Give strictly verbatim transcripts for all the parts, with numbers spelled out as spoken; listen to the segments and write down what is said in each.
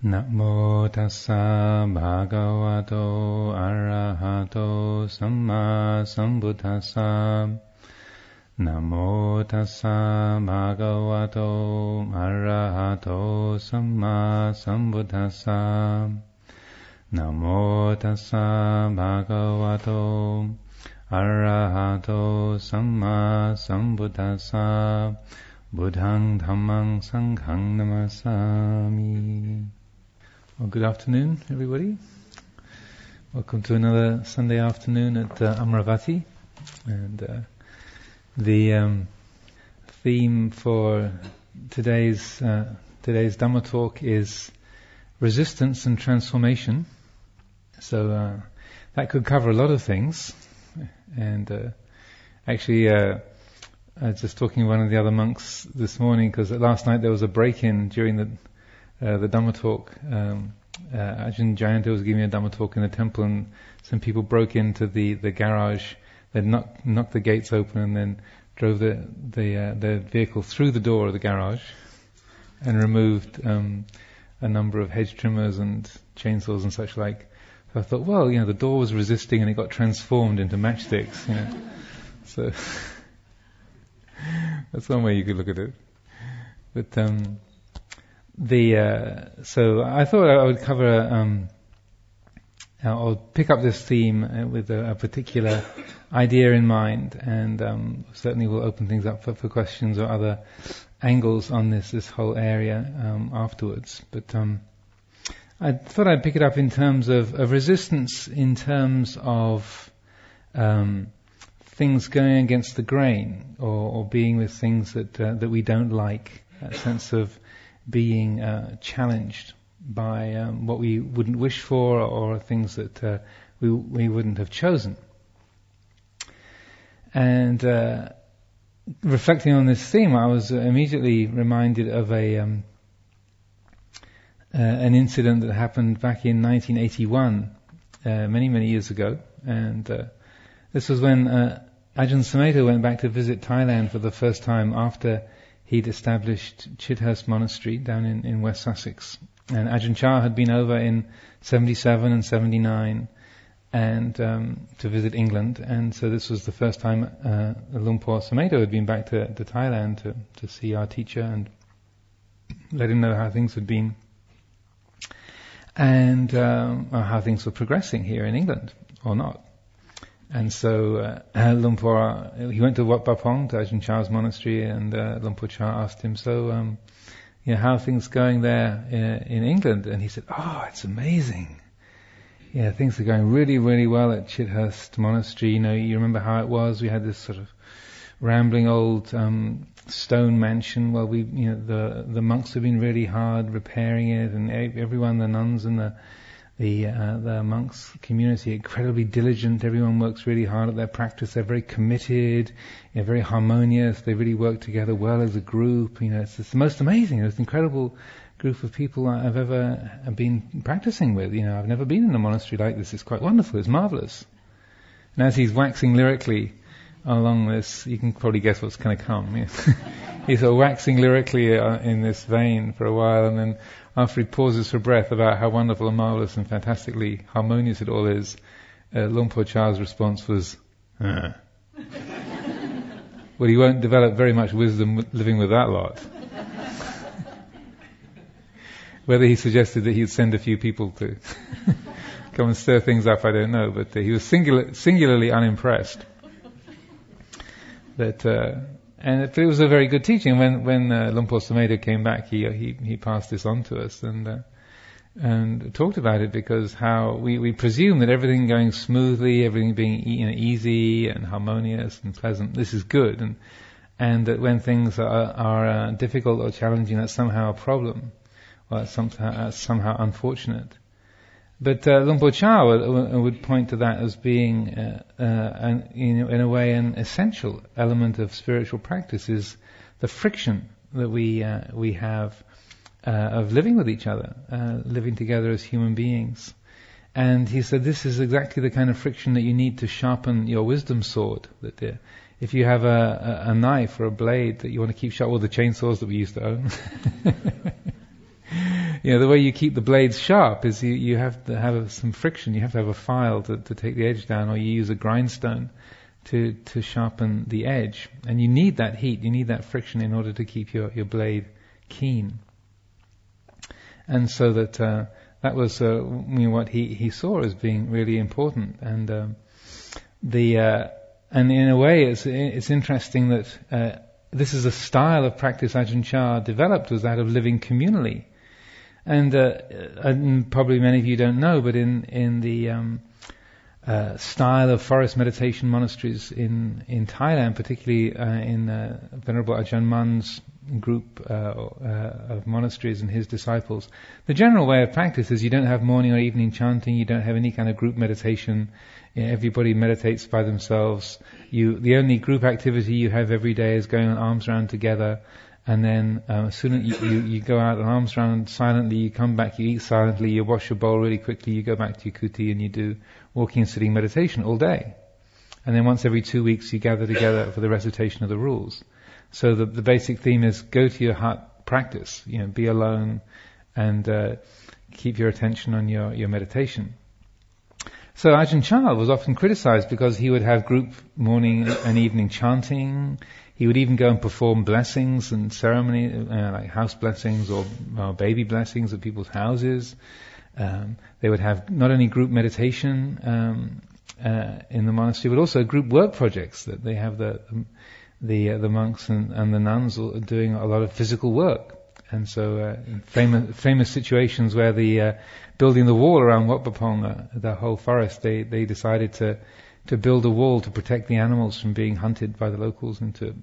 Namo tassa bhagavato arahato samma sambuddhassa. Namo tassa bhagavato arahato samma sambuddhassa. Namo tassa bhagavato arahato samma sambuddhassa. Buddhang dhammang sanghang namasami. Well, good afternoon, everybody. Welcome to another Sunday afternoon at uh, Amaravati. And uh, the um, theme for today's uh, today's Dhamma talk is resistance and transformation. So uh, that could cover a lot of things. And uh, actually, uh, I was just talking to one of the other monks this morning, because last night there was a break-in during the uh, the Dhamma talk. Um, uh, Ajahn Jayanta was giving a Dhamma talk in the temple, and some people broke into the, the garage. They knocked, knocked the gates open and then drove the the, uh, the vehicle through the door of the garage and removed um, a number of hedge trimmers and chainsaws and such like. So I thought, well, you know, the door was resisting and it got transformed into matchsticks. You know, so that's one way you could look at it. But um, the uh, so I thought I would cover. Um, I'll pick up this theme with a, a particular idea in mind, and um, certainly we'll open things up for, for questions or other angles on this this whole area um, afterwards. But um, I thought I'd pick it up in terms of, of resistance, in terms of um, things going against the grain, or, or being with things that uh, that we don't like. That sense of being uh, challenged by um, what we wouldn't wish for, or things that uh, we we wouldn't have chosen. And uh, reflecting on this theme, I was immediately reminded of a um, uh, an incident that happened back in nineteen eighty-one, uh, many many years ago, and uh, this was when uh, Ajahn Sumedho went back to visit Thailand for the first time after he'd established Chithurst Monastery down in, in West Sussex. And Ajahn Chah had been over in seventy-seven and seventy-nine and um, to visit England, and so this was the first time uh, Lumpur Sumedho had been back to, to Thailand to, to see our teacher and let him know how things had been, and um, how things were progressing here in England, or not. And so uh, Lumpur, he went to Wat Bapong, to Ajahn Chah's monastery, and uh, Lumpur Cha asked him, so, um, you know, how are things going there in, in England? And he said, oh, it's amazing. Yeah, things are going really, really well at Chithurst Monastery. You know, you remember how it was? We had this sort of rambling old um, stone mansion. Well, we, you know, the the monks have been really hard repairing it, and everyone, the nuns and the The uh, the monks community, incredibly diligent. Everyone works really hard at their practice. They're very committed, you know, very harmonious. They really work together well as a group. You know, it's, it's the most amazing, it's an incredible group of people I've ever been practicing with. You know, I've never been in a monastery like this. It's quite wonderful. It's marvelous. And as he's waxing lyrically along this, you can probably guess what's going to come. He's sort of waxing lyrically uh, in this vein for a while, and then after he pauses for breath about how wonderful and marvelous and fantastically harmonious it all is, uh, Lumpur Cha's response was, uh. Well, he won't develop very much wisdom living with that lot. Whether he suggested that he'd send a few people to come and stir things up, I don't know, but uh, he was singular, singularly unimpressed. But, uh, and it, but it was a very good teaching. When when uh, Lumpur Sumedho came back, he he he passed this on to us and uh, and talked about it, because how we, we presume that everything going smoothly, everything being you know, easy and harmonious and pleasant, this is good, and and that when things are, are uh, difficult or challenging, that's somehow a problem, or that's somehow, uh, somehow unfortunate. But uh, Lumpur Cha would, would point to that as being, uh, uh, an, you know, in a way, an essential element of spiritual practice, is the friction that we uh, we have uh, of living with each other, uh, living together as human beings. And he said this is exactly the kind of friction that you need to sharpen your wisdom sword. That uh, if you have a, a, a knife or a blade that you want to keep sharp, or the chainsaws that we used to own. you know, the way you keep the blades sharp is you, you have to have some friction. You have to have a file to, to take the edge down, or you use a grindstone to, to sharpen the edge. And you need that heat, you need that friction in order to keep your, your blade keen. And so that uh, that was uh, you know, what he, he saw as being really important. And um, the uh, and in a way, it's it's interesting that uh, this is a style of practice Ajahn Chah developed, was that of living communally. And, uh, and probably many of you don't know, but in in the um, uh, style of forest meditation monasteries in in Thailand, particularly uh, in uh, Venerable Ajahn Mun's group uh, uh, of monasteries and his disciples, the general way of practice is you don't have morning or evening chanting, you don't have any kind of group meditation. You know, everybody meditates by themselves. You, the only group activity you have every day is going on arms round together, and then um, as soon as you, you, you go out on arms round silently, you come back, you eat silently, you wash your bowl really quickly, you go back to your kuti and you do walking and sitting meditation all day. And then once every two weeks you gather together for the recitation of the rules. So the, the basic theme is go to your hut, practice, you know, be alone, and uh, keep your attention on your, your meditation. So Ajahn Chah was often criticized because he would have group morning and evening chanting. He would even go and perform blessings and ceremony, uh, like house blessings or uh, baby blessings at people's houses. Um, they would have not only group meditation um, uh, in the monastery, but also group work projects. That they have the um, the uh, the monks and, and the nuns doing a lot of physical work. And so uh, famous famous situations where the uh, building the wall around Wat Pah Pong, uh, the whole forest, they, they decided to to build a wall to protect the animals from being hunted by the locals and to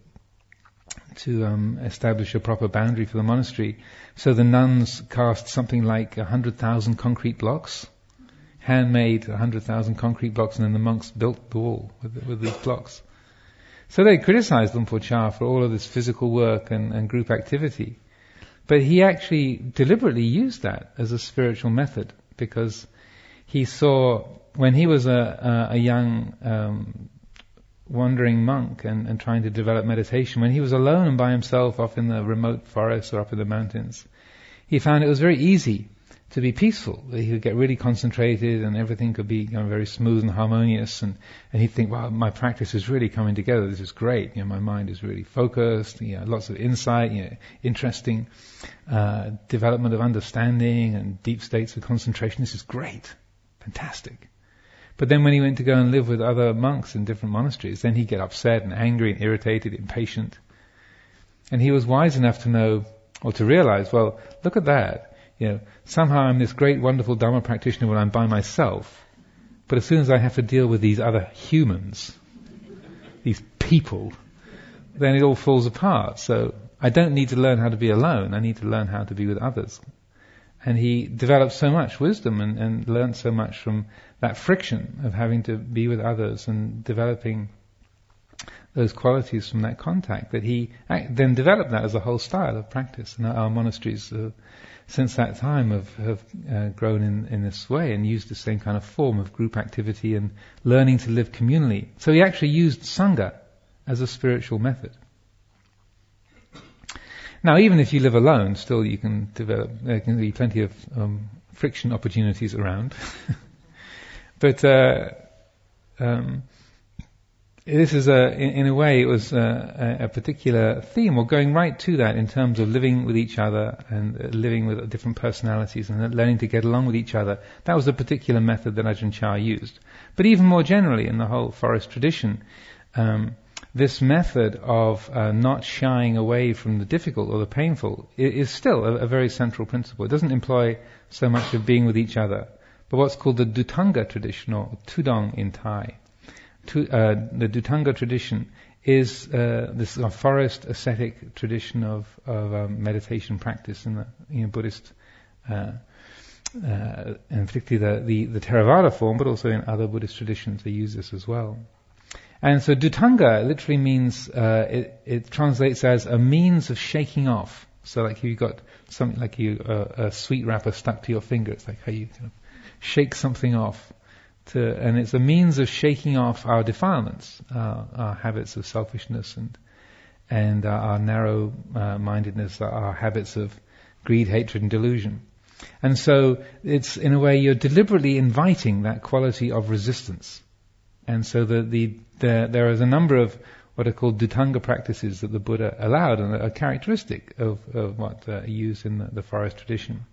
to um, establish a proper boundary for the monastery. So the nuns cast something like a hundred thousand concrete blocks, handmade a hundred thousand concrete blocks, and then the monks built the wall with, with these blocks. So they criticized Luang Por Chah for all of this physical work and, and group activity. But he actually deliberately used that as a spiritual method, because he saw, when he was a, a, a young um, wandering monk and, and trying to develop meditation, when he was alone and by himself off in the remote forest or up in the mountains, he found it was very easy to be peaceful. He could get really concentrated and everything could be, you know, very smooth and harmonious, and, and he'd think, wow, my practice is really coming together, this is great, you know, my mind is really focused, you know, lots of insight, you know, interesting uh, development of understanding and deep states of concentration, this is great, fantastic. But then when he went to go and live with other monks in different monasteries, then he'd get upset and angry and irritated, impatient. And he was wise enough to know, or to realize, well, look at that. You know, somehow I'm this great, wonderful Dhamma practitioner when I'm by myself, but as soon as I have to deal with these other humans, these people, then it all falls apart. So I don't need to learn how to be alone, I need to learn how to be with others. And he developed so much wisdom and, and learned so much from that friction of having to be with others and developing those qualities from that contact, that he then developed that as a whole style of practice. And our monasteries uh, since that time have, have uh, grown in, in this way and used the same kind of form of group activity and learning to live communally. So he actually used Sangha as a spiritual method. Now, even if you live alone, still you can develop, there can be plenty of um, friction opportunities around. But uh, um, this is a, in, in a way, it was a, a particular theme, or going right to that in terms of living with each other and uh, living with different personalities and learning to get along with each other. That was a particular method that Ajahn Chah used. But even more generally, in the whole forest tradition, um, this method of uh, not shying away from the difficult or the painful is still a, a very central principle. It doesn't employ so much of being with each other, but what's called the Dhutanga tradition, or Tudong in Thai. To, uh, the Dhutanga tradition is uh, this uh, forest ascetic tradition of, of um, meditation practice in the you know, Buddhist, uh, uh, and particularly the, the, the Theravada form, but also in other Buddhist traditions they use this as well. And so Dhutanga literally means, uh, it, it translates as a means of shaking off. So like you've got something like you, uh, a sweet wrapper stuck to your finger, it's like how you kind of shake something off. To, and it's a means of shaking off our defilements, our, our habits of selfishness and and uh, our narrow uh, mindedness, our habits of greed, hatred and delusion. And so it's, in a way, you're deliberately inviting that quality of resistance. And so the, the, the, there is a number of what are called Dhutanga practices that the Buddha allowed and are characteristic of, of what uh, are used in the, the forest tradition.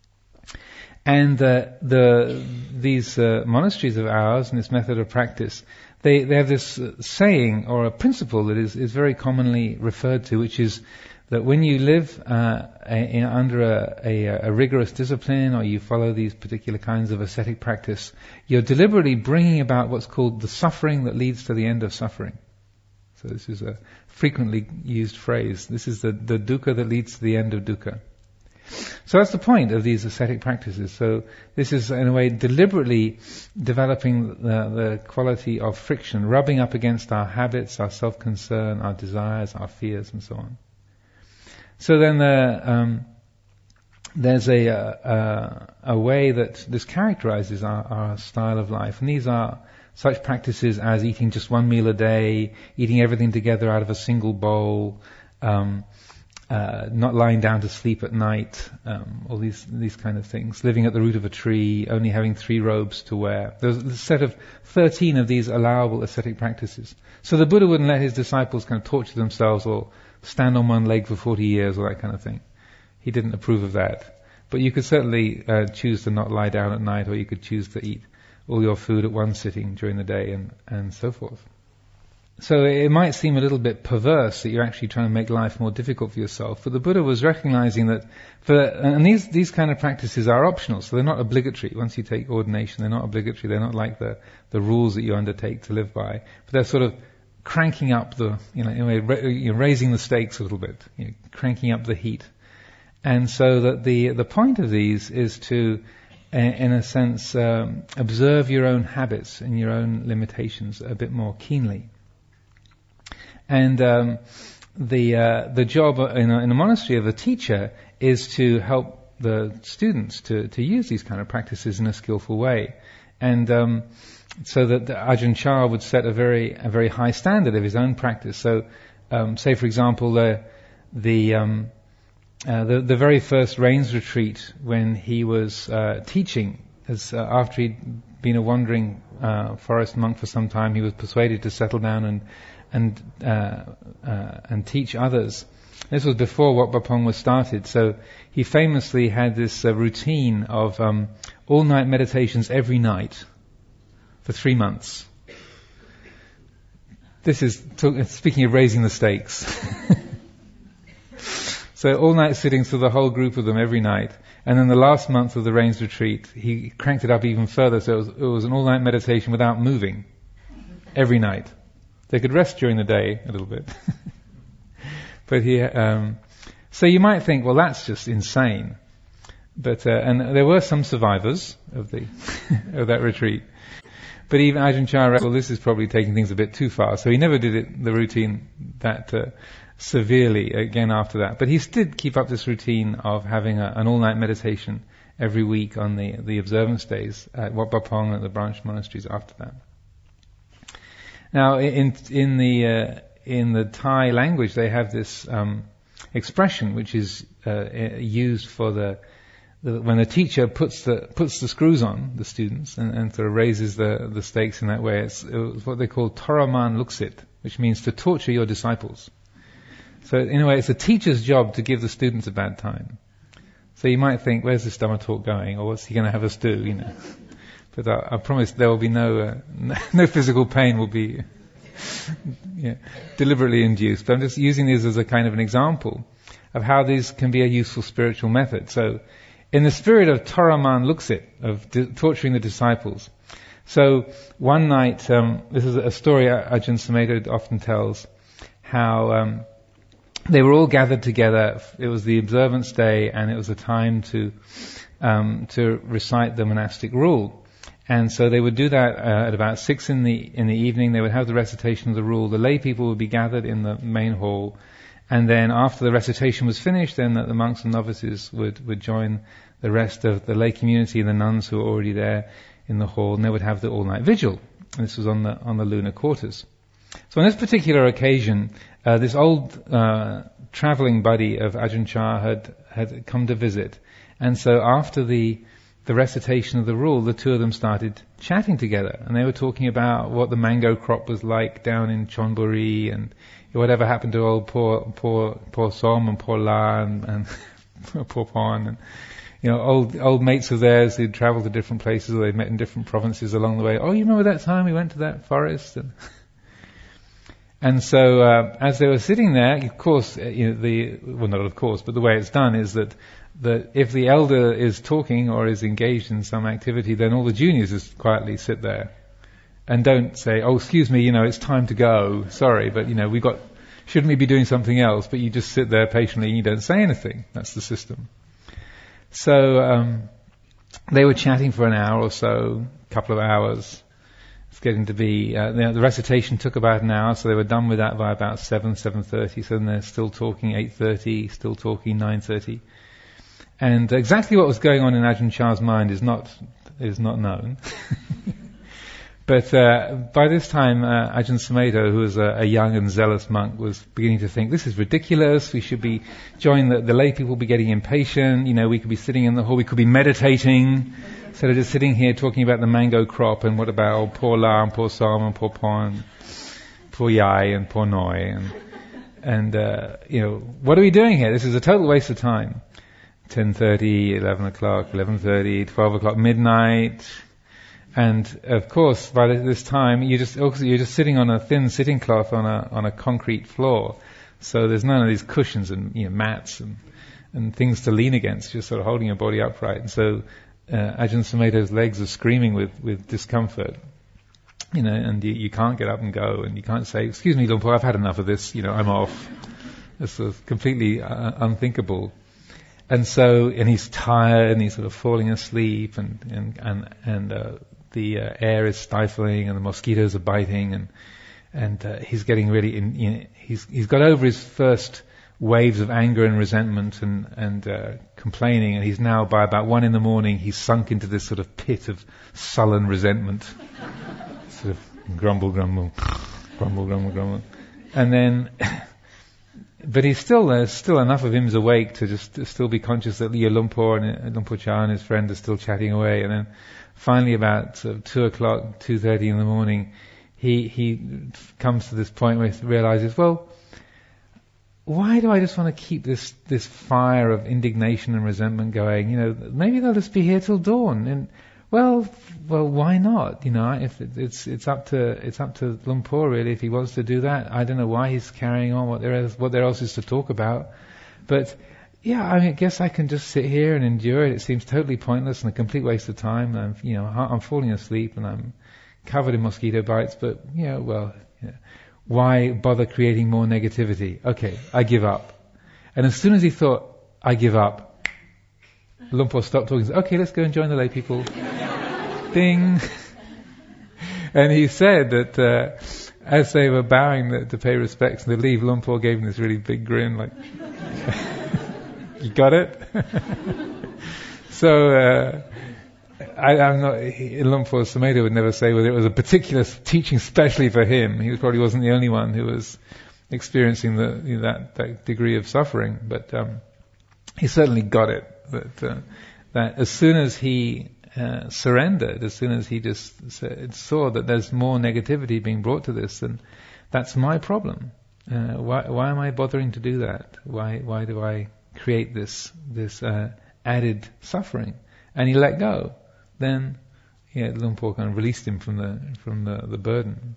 And uh, the these uh, monasteries of ours and this method of practice, they, they have this uh, saying or a principle that is, is very commonly referred to, which is that when you live uh, in, under a, a, a rigorous discipline, or you follow these particular kinds of ascetic practice, you're deliberately bringing about what's called the suffering that leads to the end of suffering. So this is a frequently used phrase. This is the, the dukkha that leads to the end of dukkha. So that's the point of these ascetic practices. So this is, in a way, deliberately developing the, the quality of friction, rubbing up against our habits, our self-concern, our desires, our fears, and so on. So then the, um, there's a, a, a way that this characterizes our, our style of life. And these are such practices as eating just one meal a day, eating everything together out of a single bowl, um, uh, not lying down to sleep at night, um, all these these kind of things. Living at the root of a tree, only having three robes to wear. There's a set of thirteen of these allowable ascetic practices. So the Buddha wouldn't let his disciples kind of torture themselves or stand on one leg for forty years or that kind of thing. He didn't approve of that. But you could certainly uh, choose to not lie down at night, or you could choose to eat all your food at one sitting during the day, and, and so forth. So it might seem a little bit perverse that you're actually trying to make life more difficult for yourself, but the Buddha was recognizing that, for, and these, these kind of practices are optional, so they're not obligatory. Once you take ordination, they're not obligatory, they're not like the, the rules that you undertake to live by, but they're sort of cranking up the, you know, in a way, ra- you're raising the stakes a little bit, you know, cranking up the heat. And so that the, the point of these is to, in a sense, um, observe your own habits and your own limitations a bit more keenly. And um, the uh, the job in a, in a monastery of a teacher is to help the students to, to use these kind of practices in a skillful way, and um, so that the Ajahn Chah would set a very a very high standard of his own practice. So, um, say for example, the the um, uh, the, the very first rains retreat when he was uh, teaching, as uh, after he'd been a wandering uh, forest monk for some time, he was persuaded to settle down and and uh, uh, and teach others. This was before Wat Pah Pong was started, so he famously had this uh, routine of um, all-night meditations every night for three months. This is, to, speaking of raising the stakes. So all-night sittings for the whole group of them every night. And then the last month of the Rains retreat, he cranked it up even further, so it was, it was an all-night meditation without moving every night. They could rest during the day a little bit. But he, um, so you might think, well, that's just insane. But, uh, and there were some survivors of the, of that retreat. But even Ajahn Chah, well, this is probably taking things a bit too far. So he never did it, the routine that, uh, severely again after that. But he did keep up this routine of having a, an all-night meditation every week on the, the observance days at Wat Pah Pong and the branch monasteries after that. Now, in in the uh, in the Thai language, they have this um, expression which is uh, used for the, the when the teacher puts the puts the screws on the students and, and sort of raises the the stakes in that way. It's, it's what they call Toraman Luksit, which means to torture your disciples. So in a way, it's a teacher's job to give the students a bad time. So you might think, where's this Dhamma talk going, or what's he going to have us do? You know. But I, I promise there will be no uh, no physical pain will be yeah, deliberately induced. But I'm just using these as a kind of an example of how these can be a useful spiritual method. So, in the spirit of Toraman Luksit, of di- torturing the disciples. So one night, um, this is a story Ajahn Sumedho often tells, how um, they were all gathered together. It was the observance day, and it was a time to um, to recite the monastic rule. And so they would do that uh, at about six in the in the evening. They would have the recitation of the rule. The lay people would be gathered in the main hall, and then after the recitation was finished, then the, the monks and novices would, would join the rest of the lay community, the nuns who were already there in the hall, and they would have the all-night vigil. And this was on the on the lunar quarters. So on this particular occasion, uh, this old uh, traveling buddy of Ajahn Chah had had come to visit. And so after the the recitation of the rule, the two of them started chatting together, and they were talking about what the mango crop was like down in Chonburi, and whatever happened to old poor poor poor Som and poor La and, and poor Pon, and you know, old old mates of theirs who'd travelled to different places, or they'd met in different provinces along the way. Oh, you remember that time we went to that forest? And, and so, uh, as they were sitting there, of course, you know, the well, not of course, but the way it's done is that that if the elder is talking or is engaged in some activity, then all the juniors just quietly sit there and don't say, "Oh, excuse me, you know, it's time to go. Sorry, but you know, we got shouldn't we be doing something else?" But you just sit there patiently and you don't say anything. That's the system. So um, they were chatting for an hour or so, a couple of hours. It's getting to be uh, the, the recitation took about an hour, so they were done with that by about seven, seven thirty. So then they're still talking eight thirty, still talking nine thirty. And exactly what was going on in Ajahn Chah's mind is not is not known. But uh, by this time, uh, Ajahn Sumedho, who was a, a young and zealous monk, was beginning to think, this is ridiculous, we should be joining the, the lay people will be getting impatient, you know, we could be sitting in the hall, we could be meditating, instead of just sitting here talking about the mango crop, and what about oh, poor La and poor Som and poor Pon, poor Yai and poor Noi, and, and uh, you know, what are we doing here? This is a total waste of time. ten thirty, eleven o'clock, eleven thirty, twelve o'clock, midnight. And of course, by this time, you just you're just sitting on a thin sitting cloth on a on a concrete floor. So there's none of these cushions and you know, mats and and things to lean against. You're sort of holding your body upright. And so uh, Ajahn Sumedho's legs are screaming with with discomfort. You know, and you, you can't get up and go, and you can't say, "Excuse me, Lumpur, I've had enough of this. You know, I'm off." It's sort of completely uh, unthinkable. And so, and he's tired, and he's sort of falling asleep, and and and and uh, the uh, air is stifling, and the mosquitoes are biting, and and uh, he's getting really, in, you know, he's he's got over his first waves of anger and resentment and and uh, complaining, and he's now by about one in the morning, he's sunk into this sort of pit of sullen resentment, sort of grumble, grumble, grumble, grumble, grumble, and then. But he's still, there's still enough of him is awake to just to still be conscious that Leo Lumpur and uh, Lumpur Cha and his friend are still chatting away. And then finally about sort of two o'clock, two thirty in the morning, he, he comes to this point where he realizes, well, why do I just want to keep this, this fire of indignation and resentment going? You know, maybe they'll just be here till dawn. And well, well, why not? You know, if it, it's it's up to it's up to Lumpur really if he wants to do that. I don't know why he's carrying on. What there is, what there else is to talk about. But yeah, I mean, I guess I can just sit here and endure it. It seems totally pointless and a complete waste of time. I'm, you know, I'm falling asleep and I'm covered in mosquito bites. But you know, well, you know, why bother creating more negativity? Okay, I give up. And as soon as he thought, I give up, Lumpur stopped talking. Said, okay, let's go and join the lay people. Ding. And he said that uh, as they were bowing the, to pay respects and to leave, Lumpur gave him this really big grin, like, you got it? So, uh, I, I'm not, he, Lumpur Sumedho would never say whether it was a particular teaching specially for him. He probably wasn't the only one who was experiencing the, you know, that, that degree of suffering, but um, he certainly got it. That, uh, that as soon as he uh, surrendered, as soon as he just saw that there's more negativity being brought to this, then that's my problem. Uh, why, why am I bothering to do that? Why, why do I create this this uh, added suffering? And he let go. Then, yeah, Lumpur kind of released him from the from the, the burden.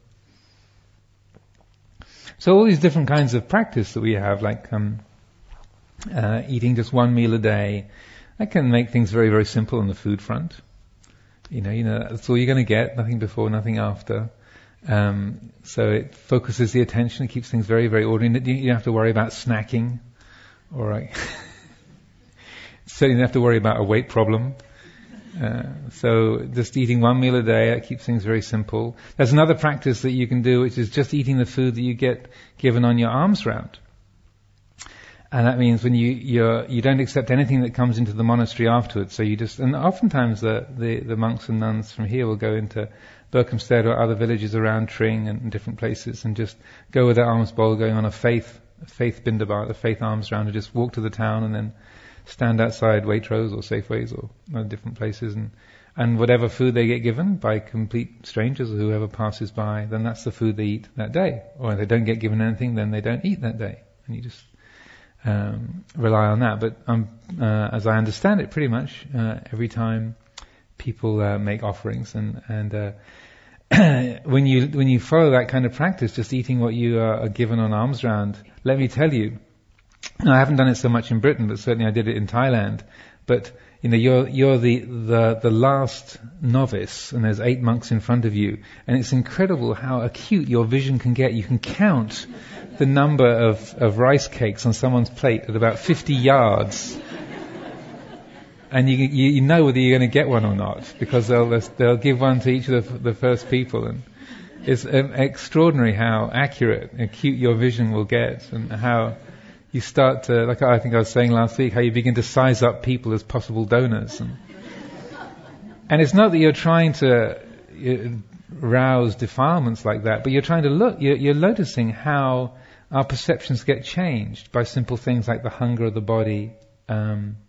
So all these different kinds of practice that we have, like um, uh, eating just one meal a day, that can make things very, very simple on the food front. You know, you know that's all you're going to get, nothing before, nothing after. Um, so it focuses the attention, it keeps things very, very ordinary. You don't have to worry about snacking, or like, certainly don't have to worry about a weight problem. Uh, so just eating one meal a day, that keeps things very simple. There's another practice that you can do, which is just eating the food that you get given on your alms round. And that means when you you're, you don't accept anything that comes into the monastery afterwards. So you just, and oftentimes the, the, the monks and nuns from here will go into Berkhamsted or other villages around Tring and different places and just go with their alms bowl going on a faith, a faith bindabat, a faith alms round, and just walk to the town and then stand outside Waitrose or Safeways or uh, different places, and and whatever food they get given by complete strangers or whoever passes by, then that's the food they eat that day. Or if they don't get given anything, then they don't eat that day, and you just um, rely on that. But um, uh, as I understand it, pretty much uh, every time people uh, make offerings, and and uh, when you when you follow that kind of practice, just eating what you are, are given on alms round, let me tell you, I haven't done it so much in Britain, but certainly I did it in Thailand. But you know, you're you're the the the last novice, and there's eight monks in front of you, and it's incredible how acute your vision can get. You can count the number of of rice cakes on someone's plate at about fifty yards. And you, you you know whether you're going to get one or not, because they'll they'll give one to each of the, the first people, and it's um, extraordinary how accurate, acute your vision will get, and how you start to, like I think I was saying last week, how you begin to size up people as possible donors, and, and it's not that you're trying to uh, rouse defilements like that, but you're trying to look, you're, you're noticing how our perceptions get changed by simple things like the hunger of the body. Um,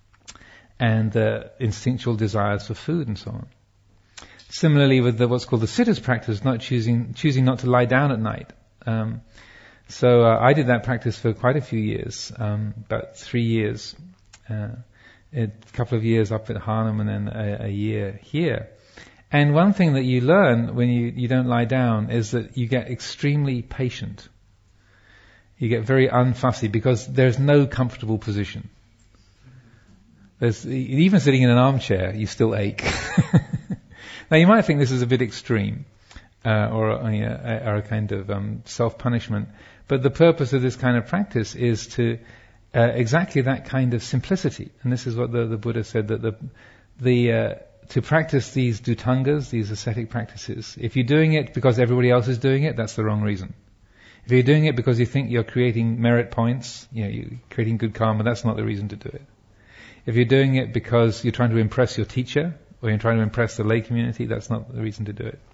and uh, instinctual desires for food and so on. Similarly with the, what's called the sitter's practice, not choosing choosing not to lie down at night. Um, so uh, I did that practice for quite a few years, um, about three years, uh, a couple of years up at Harnham and then a, a year here. And one thing that you learn when you, you don't lie down is that you get extremely patient. You get very unfussy because there's no comfortable position. There's, even sitting in an armchair, you still ache. Now, you might think this is a bit extreme, uh, or, a, or a kind of um, self-punishment, but the purpose of this kind of practice is to uh, exactly that kind of simplicity. And this is what the, the Buddha said, that the the uh, to practice these dhutangas, these ascetic practices, if you're doing it because everybody else is doing it, that's the wrong reason. If you're doing it because you think you're creating merit points, you know, you're creating good karma, that's not the reason to do it. If you're doing it because you're trying to impress your teacher, or you're trying to impress the lay community, that's not the reason to do it.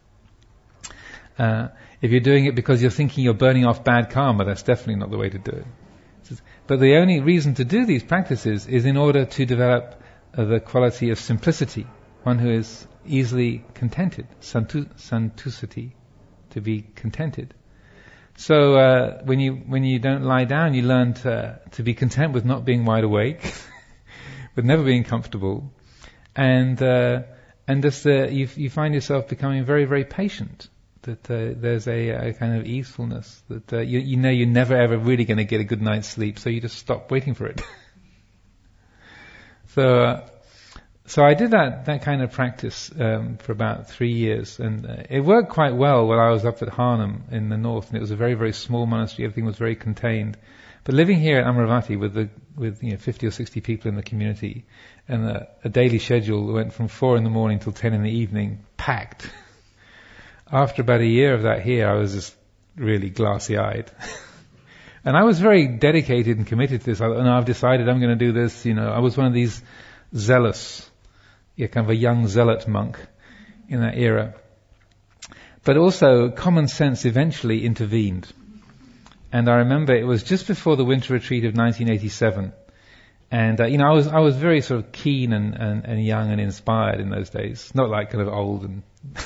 Uh, if you're doing it because you're thinking you're burning off bad karma, that's definitely not the way to do it. But the only reason to do these practices is in order to develop uh, the quality of simplicity, one who is easily contented, santu- santusati, to be contented. So uh, when you when you don't lie down, you learn to to be content with not being wide awake. With never being comfortable, and uh, and just uh, you you find yourself becoming very very patient. That uh, there's a, a kind of easefulness that uh, you you know you're never ever really going to get a good night's sleep, so you just stop waiting for it. so uh, so I did that that kind of practice um, for about three years, and uh, it worked quite well while I was up at Harnham in the north, and it was a very very small monastery. Everything was very contained. But living here at Amaravati with the with you know fifty or sixty people in the community, and a, a daily schedule went from four in the morning till ten in the evening, packed. After about a year of that here, I was just really glassy-eyed, and I was very dedicated and committed to this. I, and I've decided I'm going to do this. You know, I was one of these zealous, yeah, kind of a young zealot monk in that era. But also, common sense eventually intervened. And I remember it was just before the winter retreat of nineteen eighty-seven. And, uh, you know, I was I was very sort of keen and, and, and young and inspired in those days. Not like kind of old and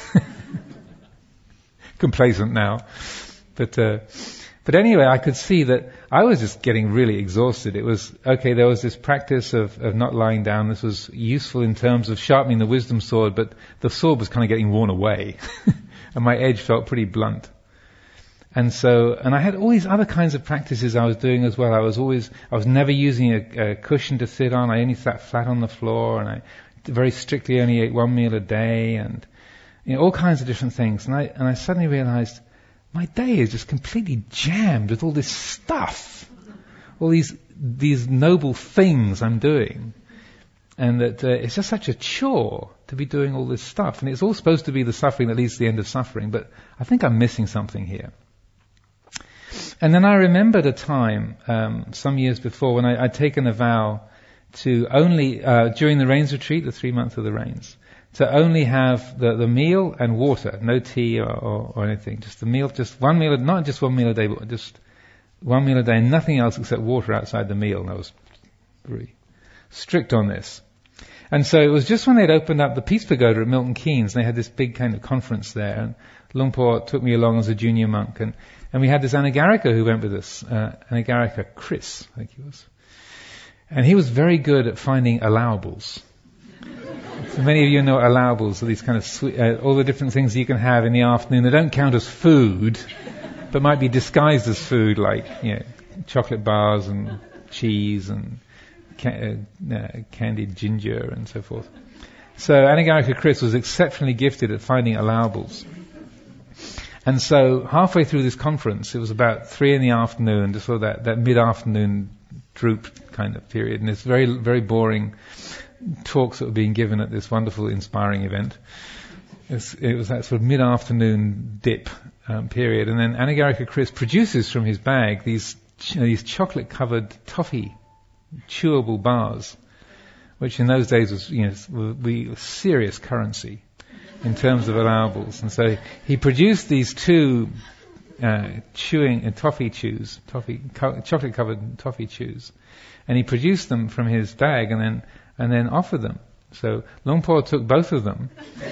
complacent now. But uh, but anyway, I could see that I was just getting really exhausted. It was, okay, there was this practice of, of not lying down. This was useful in terms of sharpening the wisdom sword, but the sword was kind of getting worn away. And my edge felt pretty blunt. And so, and I had all these other kinds of practices I was doing as well. I was always, I was never using a, a cushion to sit on. I only sat flat on the floor, and I very strictly only ate one meal a day, and you know, all kinds of different things. And I, and I suddenly realized my day is just completely jammed with all this stuff, all these, these noble things I'm doing. And that uh, it's just such a chore to be doing all this stuff. And it's all supposed to be the suffering that leads to the end of suffering, but I think I'm missing something here. And then I remembered a time, um, some years before, when I, I'd taken a vow to only, uh, during the rains retreat, the three months of the rains, to only have the, the meal and water, no tea or, or, or anything, just the meal, just one meal, not just one meal a day, but just one meal a day, and nothing else except water outside the meal. And I was really strict on this. And so it was just when they'd opened up the Peace Pagoda at Milton Keynes, and they had this big kind of conference there, and Luang Por took me along as a junior monk, and, and we had this Anagarika who went with us, uh, Anagarika Chris, I think he was. And he was very good at finding allowables. So many of you know allowables are these kind of sweet, uh, all the different things you can have in the afternoon. They don't count as food, but might be disguised as food, like, you know, chocolate bars and cheese and ca- uh, uh, candied ginger and so forth. So Anagarika Chris was exceptionally gifted at finding allowables. And so halfway through this conference, it was about three in the afternoon, just sort of that, that mid-afternoon droop kind of period, and it's very, very boring talks that were being given at this wonderful, inspiring event. It's, it was that sort of mid-afternoon dip um, period, and then Anagarika Chris produces from his bag these ch- these chocolate-covered toffee chewable bars, which in those days was, you know, was, was serious currency in terms of allowables. And so he produced these two uh, chewing uh, toffee chews, toffee co- chocolate-covered toffee chews, and he produced them from his bag, and then and then offered them. So Luang Por took both of them,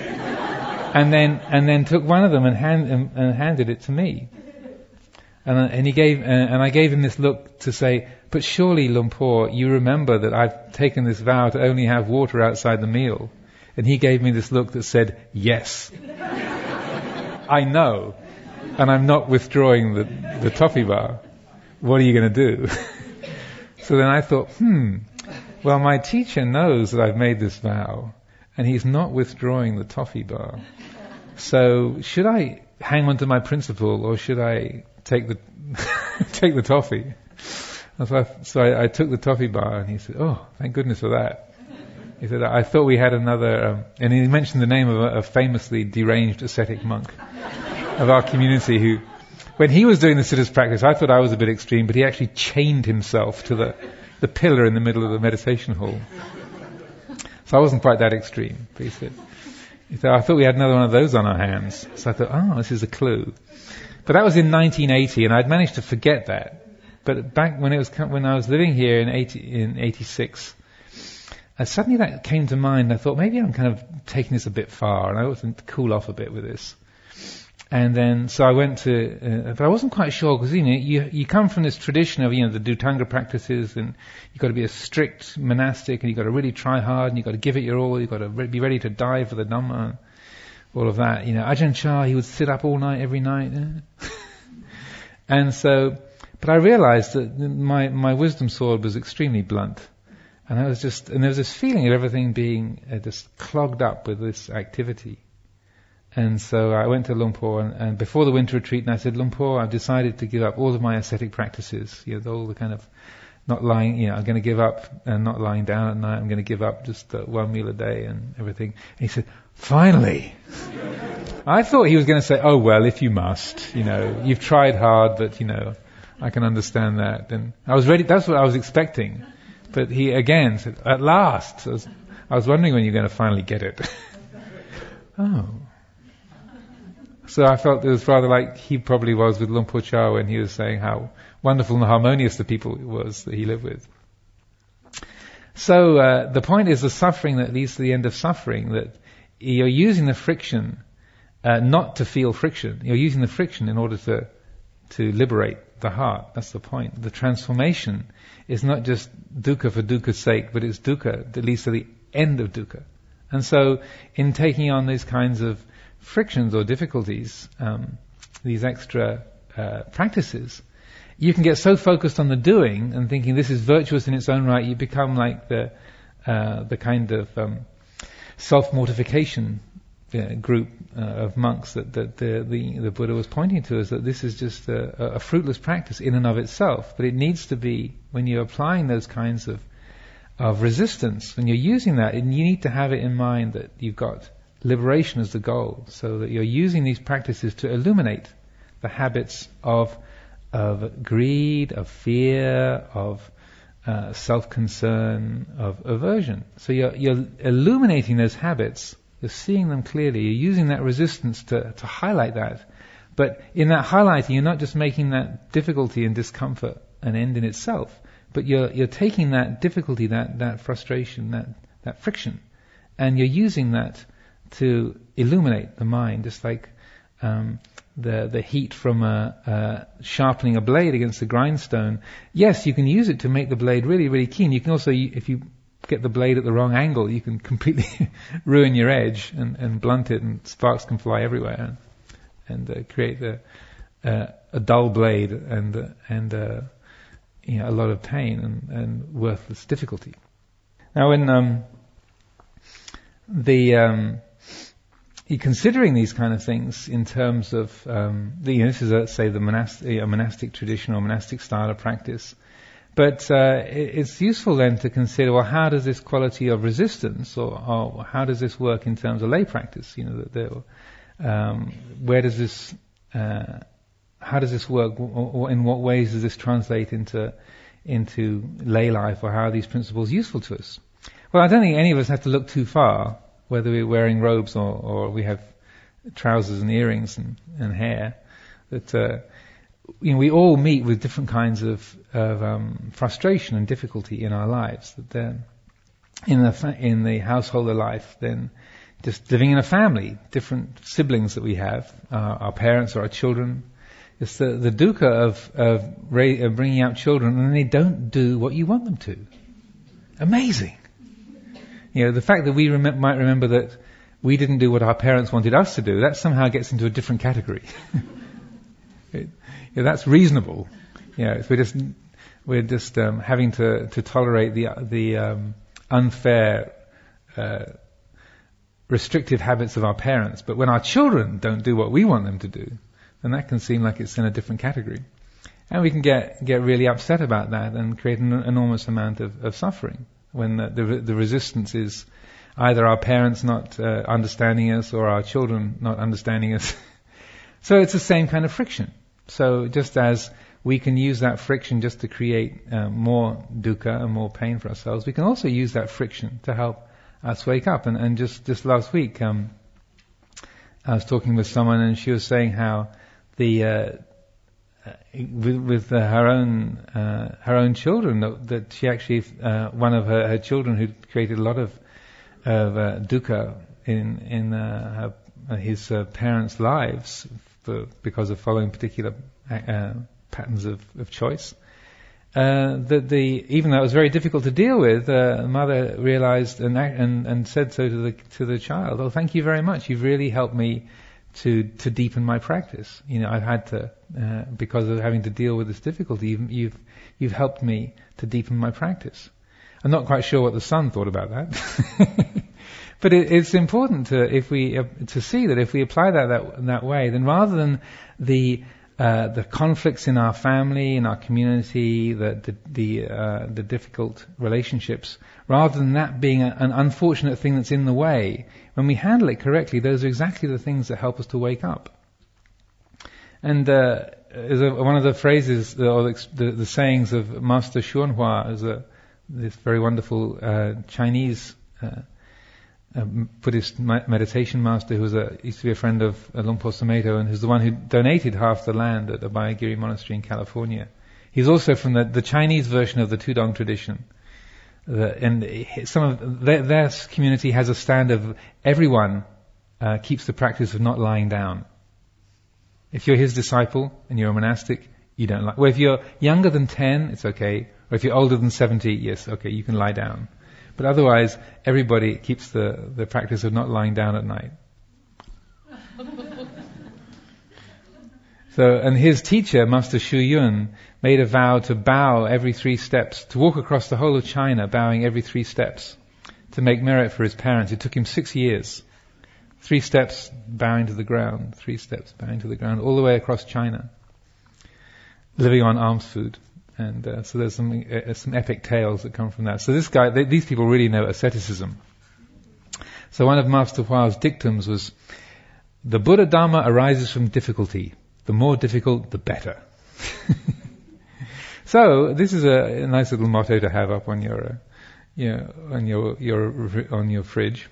and then and then took one of them and, hand, and, and handed it to me. And and he gave uh, and I gave him this look to say, but surely Luang Por, you remember that I've taken this vow to only have water outside the meal. And he gave me this look that said, yes, I know, and I'm not withdrawing the the toffee bar. What are you going to do? So then I thought, hmm. Well, my teacher knows that I've made this vow, and he's not withdrawing the toffee bar. So should I hang on to my principle, or should I take the take the toffee? And so I, so I, I took the toffee bar, and he said, "Oh, thank goodness for that." He said, "I thought we had another," um, and he mentioned the name of a, a famously deranged ascetic monk of our community who, when he was doing the siddhis practice, I thought I was a bit extreme, but he actually chained himself to the the pillar in the middle of the meditation hall. So I wasn't quite that extreme. But he said, he said, I thought we had another one of those on our hands. So I thought, oh, this is a clue. But that was in nineteen eighty, and I'd managed to forget that. But back when it was when I was living here in eighty, in eighty-six, uh, suddenly that came to mind. I thought maybe I'm kind of taking this a bit far, and I ought to cool off a bit with this. And then, so I went to, uh, but I wasn't quite sure, because, you know, you, you come from this tradition of, you know, the Dhutanga practices, and you've got to be a strict monastic, and you've got to really try hard, and you've got to give it your all, you've got to re- be ready to die for the Dhamma, all of that. You know, Ajahn Chah, he would sit up all night, every night. And so, but I realized that my, my wisdom sword was extremely blunt. And I was just, and there was this feeling of everything being uh, just clogged up with this activity. And so I went to Luang Por, and, and before the winter retreat, and I said, Luang Por, I've decided to give up all of my ascetic practices. You know, all the kind of not lying, you know, I'm going to give up and not lying down at night. I'm going to give up just uh, one meal a day and everything. And he said, finally. I thought he was going to say, oh, well, if you must, you know, you've tried hard, but, you know, I can understand that. And I was ready, that's what I was expecting. But he again said, at last. I was, I was wondering when you're going to finally get it. Oh. So I felt it was rather like he probably was with Luang Por Chah when he was saying how wonderful and harmonious the people was that he lived with. So uh, the point is the suffering that leads to the end of suffering, that you're using the friction uh, not to feel friction. You're using the friction in order to to liberate the heart. That's the point. The transformation is not just dukkha for dukkha's sake, but it's dukkha that leads to the end of dukkha. And so in taking on these kinds of frictions or difficulties, um, these extra uh, practices, you can get so focused on the doing and thinking this is virtuous in its own right, you become like the uh, the kind of um, self-mortification uh, group uh, of monks that, that the, the the Buddha was pointing to, is that this is just a, a fruitless practice in and of itself. But it needs to be, when you're applying those kinds of of resistance, when you're using that, and you need to have it in mind that you've got liberation as the goal, so that you're using these practices to illuminate the habits of of greed, of fear, of uh, self-concern, of aversion. So you're, you're illuminating those habits, you're seeing them clearly, you're using that resistance to, to highlight that. But in that highlighting, you're not just making that difficulty and discomfort an end in itself, but you're you're taking that difficulty, that that frustration, that that friction, and you're using that to illuminate the mind, just like um, the the heat from a, a sharpening a blade against a grindstone. Yes, you can use it to make the blade really, really keen. You can also, if you get the blade at the wrong angle, you can completely ruin your edge and, and blunt it, and sparks can fly everywhere, and, and uh, create a, a, a dull blade and uh, and uh, you know, a lot of pain and, and worthless difficulty. Now, when um, the um, you're considering these kind of things in terms of um, the, you know, this is a, say the monastic, a monastic tradition or monastic style of practice. But uh, it's useful then to consider, well, how does this quality of resistance, or, or how does this work in terms of lay practice? You know, the, the, um, where does this, uh, how does this work? Or in what ways does this translate into into lay life, or how are these principles useful to us? Well, I don't think any of us have to look too far, whether we're wearing robes or, or we have trousers and earrings and, and hair. That uh, you know, we all meet with different kinds of, of um, frustration and difficulty in our lives. That then, in the fa- in the householder life, then just living in a family, different siblings that we have, uh, our parents or our children. It's the, the dukkha of of, ra- of bringing out children, and they don't do what you want them to. Amazing. You know, the fact that we rem- might remember that we didn't do what our parents wanted us to do, that somehow gets into a different category. it, you know, that's reasonable. You know, we're just we're just um, having to, to tolerate the the um, unfair, uh, restrictive habits of our parents. But when our children don't do what we want them to do, then that can seem like it's in a different category, and we can get get really upset about that and create an enormous amount of, of suffering. When the, the the resistance is either our parents not uh, understanding us or our children not understanding us. So it's the same kind of friction. So just as we can use that friction just to create uh, more dukkha and more pain for ourselves, we can also use that friction to help us wake up. And, and just, just last week, um, I was talking with someone, and she was saying how the uh, with, with uh, her own uh, her own children, that, that she actually uh, one of her, her children who created a lot of of uh, dukkha in in uh, her, his uh, parents' lives for, because of following particular uh, patterns of, of choice. Uh, that the even though it was very difficult to deal with, uh, the mother realized and, and and said so to the to the child, "Oh, thank you very much. You've really helped me to to deepen my practice. You know, I've had to uh, because of having to deal with this difficulty. You've, you've you've helped me to deepen my practice." I'm not quite sure what the son thought about that, but it, it's important to if we uh, to see that if we apply that that that way, then rather than the uh, the conflicts in our family, in our community, the the the, uh, the difficult relationships, rather than that being a, an unfortunate thing that's in the way, when we handle it correctly, those are exactly the things that help us to wake up. And uh, is a, one of the phrases or the, the, the sayings of Master Xuanhua, is a this very wonderful uh, Chinese uh, uh, Buddhist meditation master who was a, used to be a friend of uh, Luang Por Sumedho, and who's the one who donated half the land at the Abhayagiri Monastery in California. He's also from the, the Chinese version of the Tudong tradition. The, and some of their, their community has a stand of everyone uh, keeps the practice of not lying down. If you're his disciple and you're a monastic, you don't lie. Well, if you're younger than ten, it's okay. Or if you're older than seventy, yes, okay, you can lie down. But otherwise, everybody keeps the, the practice of not lying down at night. So, and his teacher, Master Shu Yun, made a vow to bow every three steps, to walk across the whole of China, bowing every three steps, to make merit for his parents. It took him six years. Three steps bowing to the ground, three steps bowing to the ground, all the way across China, living on alms food. And uh, so there's some uh, some epic tales that come from that. So this guy, they, these people really know asceticism. So one of Master Hua's dictums was, "The Buddha Dharma arises from difficulty. The more difficult, the better." So this is a, a nice little motto to have up on your, uh, you know, on your your on your fridge,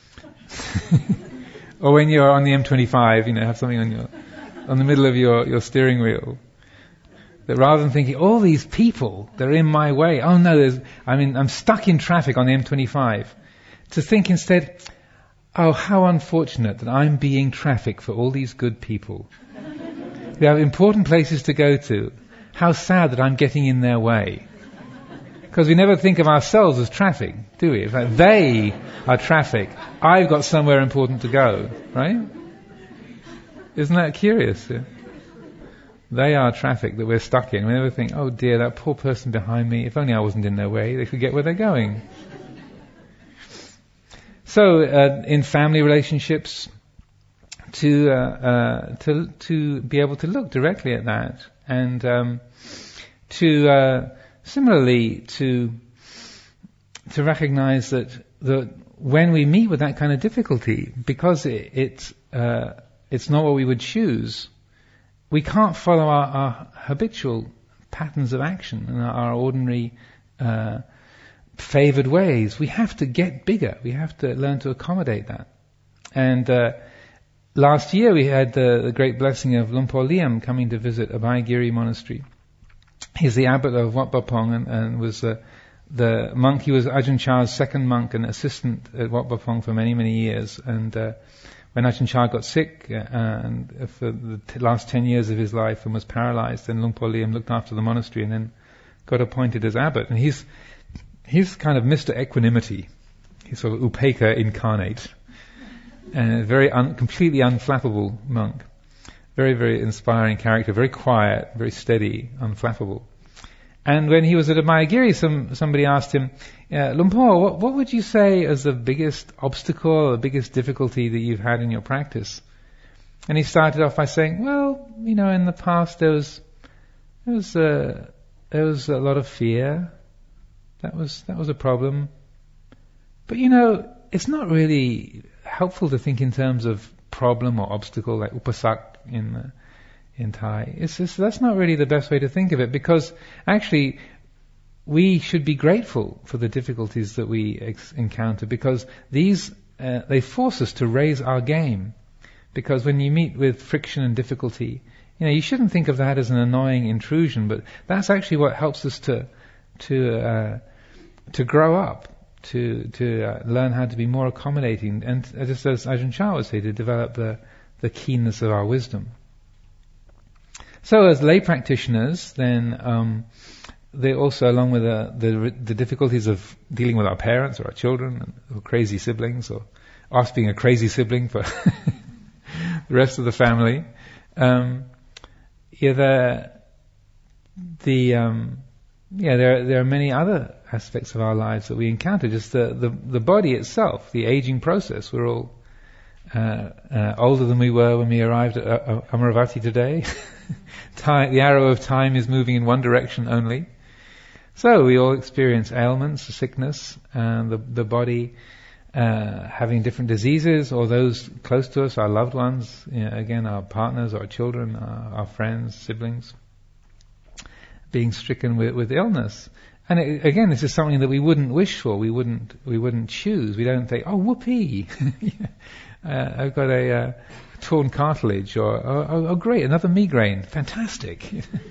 or when you're on the M twenty-five, you know, have something on your on the middle of your, your steering wheel. That rather than thinking, all these people, they're in my way. Oh no, there's, I mean, I'm stuck in traffic on the M twenty-five. To think instead, oh, how unfortunate that I'm being traffic for all these good people. They have important places to go to. How sad that I'm getting in their way. Because we never think of ourselves as traffic, do we? It's like they are traffic. I've got somewhere important to go, right? Isn't that curious? Yeah? They are traffic that we're stuck in. We never think, oh dear, that poor person behind me, if only I wasn't in their way, they could get where they're going. So, uh, in family relationships, to, uh, uh, to, to be able to look directly at that, and, um, to, uh, similarly to, to recognize that, that when we meet with that kind of difficulty, because it, it uh, it's not what we would choose, we can't follow our, our habitual patterns of action and our ordinary uh, favored ways. We have to get bigger. We have to learn to accommodate that. And uh, last year we had the, the great blessing of Luang Por Liam coming to visit Abhayagiri Monastery. He's the abbot of Wat Pah Pong and, and was uh, the monk. He was Ajahn Chah's second monk and assistant at Wat Pah Pong for many, many years. And uh, when Ajahn Chah got sick uh, and for the t- last ten years of his life and was paralyzed, then Luang Por Liam looked after the monastery and then got appointed as abbot. And he's he's kind of Mister Equanimity. He's sort of Upekkha incarnate. And a very un- completely unflappable monk. Very, very inspiring character, very quiet, very steady, unflappable. And when he was at Abhayagiri, some, somebody asked him, uh, Luang Por, what, what would you say is the biggest obstacle or the biggest difficulty that you've had in your practice? And he started off by saying, well, you know, in the past there was, there was, uh, there was a lot of fear. That was, that was a problem. But you know, it's not really helpful to think in terms of problem or obstacle like upasak in uh, in Thai. It's just, that's not really the best way to think of it, because actually we should be grateful for the difficulties that we ex- encounter, because these uh, they force us to raise our game. Because when you meet with friction and difficulty, you know, you shouldn't think of that as an annoying intrusion, but that's actually what helps us to to uh, to grow up, to to uh, learn how to be more accommodating, and uh, just as Ajahn Chah would say, to develop the the keenness of our wisdom. So as lay practitioners, then um, they also, along with the, the the difficulties of dealing with our parents or our children or crazy siblings, or us being a crazy sibling for the rest of the family, um, yeah, the the um, yeah, there there are many other aspects of our lives that we encounter. Just the the, the body itself, the aging process. We're all Uh, uh, older than we were when we arrived at uh, Amaravati today. Time, the arrow of time is moving in one direction only. So we all experience ailments, sickness, and the, the body uh, having different diseases, or those close to us, our loved ones, you know, again, our partners, our children, our, our friends, siblings, being stricken with, with illness. And it, again, this is something that we wouldn't wish for, we wouldn't, we wouldn't choose. We don't think, oh, whoopee! Uh, I've got a uh, torn cartilage, or oh, oh, oh great, another migraine, fantastic.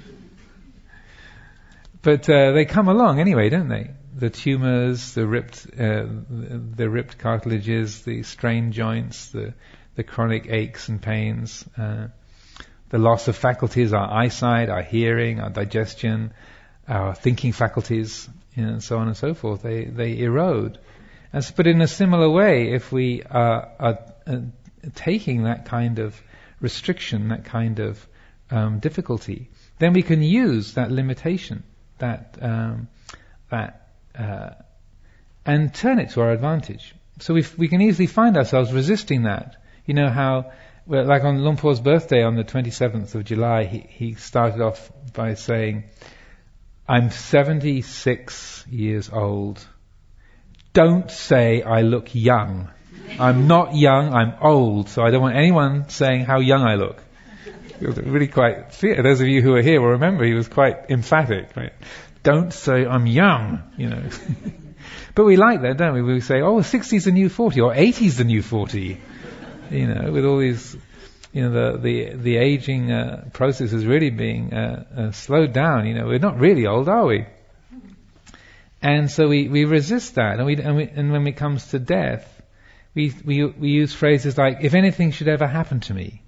But uh, they come along anyway, don't they? The tumors, the ripped, uh, the ripped cartilages, the strained joints, the the chronic aches and pains, uh, the loss of faculties, our eyesight, our hearing, our digestion, our thinking faculties, you know, and so on and so forth. They they erode. And so, but in a similar way, if we are, are uh, taking that kind of restriction, that kind of um, difficulty, then we can use that limitation, that um, that uh, and turn it to our advantage. So we we can easily find ourselves resisting that. You know how, well, like on Luang Por's birthday on the twenty-seventh of July, he he started off by saying, "I'm seventy-six years old. Don't say I look young. I'm not young, I'm old, so I don't want anyone saying how young I look." It was really quite, those of you who are here will remember he was quite emphatic, right? Don't say I'm young, you know. But we like that, don't we? We say, oh, sixty's the new forty, or eighty's the new forty, you know, with all these you know, the the the aging uh, process is really being uh, uh, slowed down. You know, we're not really old, are we? And so we, we resist that, and we and we and when it comes to death, we we we use phrases like, "If anything should ever happen to me."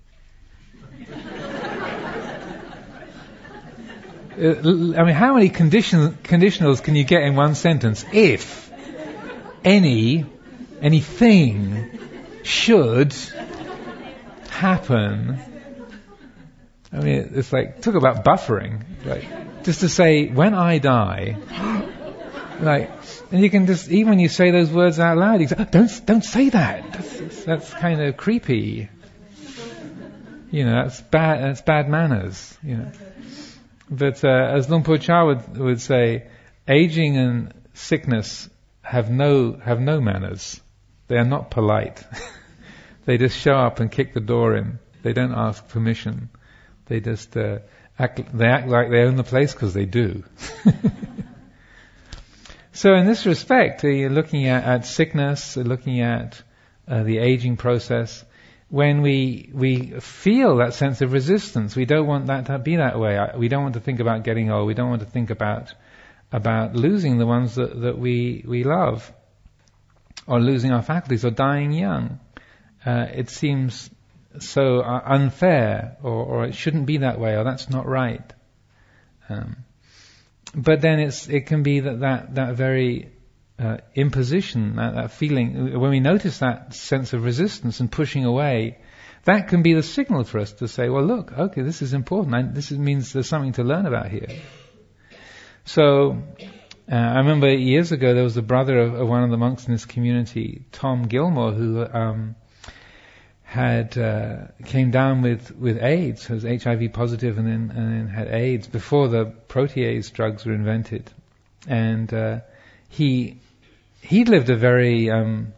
I mean, how many condition, conditionals can you get in one sentence? If any anything should happen. I mean, it's like, talk about buffering. Like, just to say, when I die, like, and you can just, even when you say those words out loud, you say, don't, don't say that. That's, that's kind of creepy. You know, that's bad, that's bad manners, you know. But, uh, as Luang Por Chah would, would say, aging and sickness have no, have no manners. They are not polite. They just show up and kick the door in. They don't ask permission. They just uh, act. They act like they own the place because they do. So, in this respect, uh, you're looking at, at sickness, uh, looking at uh, the aging process. When we we feel that sense of resistance, we don't want that to be that way. We don't want to think about getting old. We don't want to think about about losing the ones that, that we we love, or losing our faculties, or dying young. Uh, it seems so uh, unfair, or, or it shouldn't be that way, or that's not right. Um, but then it's it can be that that, that very uh, imposition, that, that feeling, when we notice that sense of resistance and pushing away, that can be the signal for us to say, well, look, okay, this is important. I, this is, means there's something to learn about here. So, uh, I remember years ago there was a brother of, of one of the monks in this community, Tom Gilmore, who um, had uh, came down with, with AIDS, was H I V positive, and then and then had AIDS before the protease drugs were invented, and uh, he he lived a very um,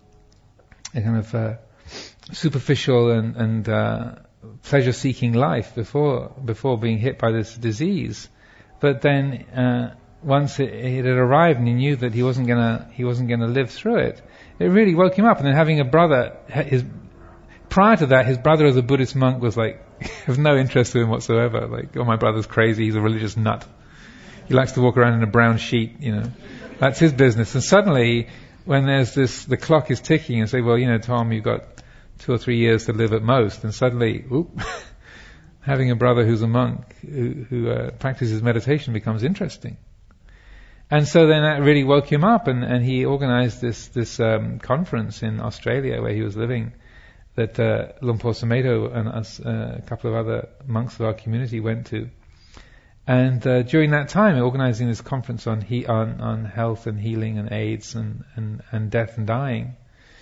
a kind of uh, superficial and, and uh, pleasure-seeking life before before being hit by this disease. But then uh, once it, it had arrived and he knew that he wasn't gonna he wasn't gonna live through it, it really woke him up. And then having a brother, his prior to that, his brother as a Buddhist monk was like of no interest to him whatsoever. Like, oh, my brother's crazy. He's a religious nut. He likes to walk around in a brown sheet. You know, that's his business. And suddenly, when there's this, the clock is ticking, and say, well, you know, Tom, you've got two or three years to live at most. And suddenly, oop. Having a brother who's a monk who, who uh, practices meditation becomes interesting. And so then that really woke him up, and, and he organized this this um, conference in Australia where he was living, that uh, Luang Por Sumedho and us, uh, a couple of other monks of our community went to. And uh, during that time, organizing this conference on he, on, on health and healing and AIDS and, and, and death and dying,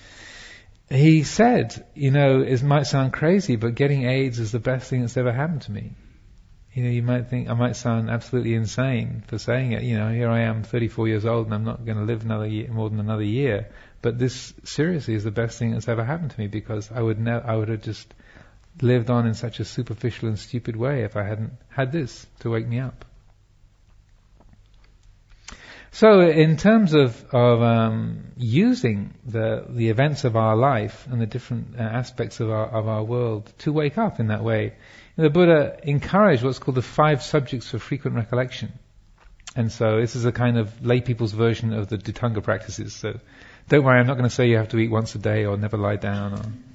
he said, you know, it might sound crazy, but getting AIDS is the best thing that's ever happened to me. You know, you might think I might sound absolutely insane for saying it. You know, here I am, thirty-four years old, and I'm not going to live another year, more than another year. But this seriously is the best thing that's ever happened to me, because I would ne- I would have just lived on in such a superficial and stupid way if I hadn't had this to wake me up. So, in terms of of um, using the the events of our life and the different uh, aspects of our of our world to wake up in that way, the Buddha encouraged what's called the five subjects for frequent recollection. And so, this is a kind of lay people's version of the Dhutanga practices. So, don't worry, I'm not going to say you have to eat once a day or never lie down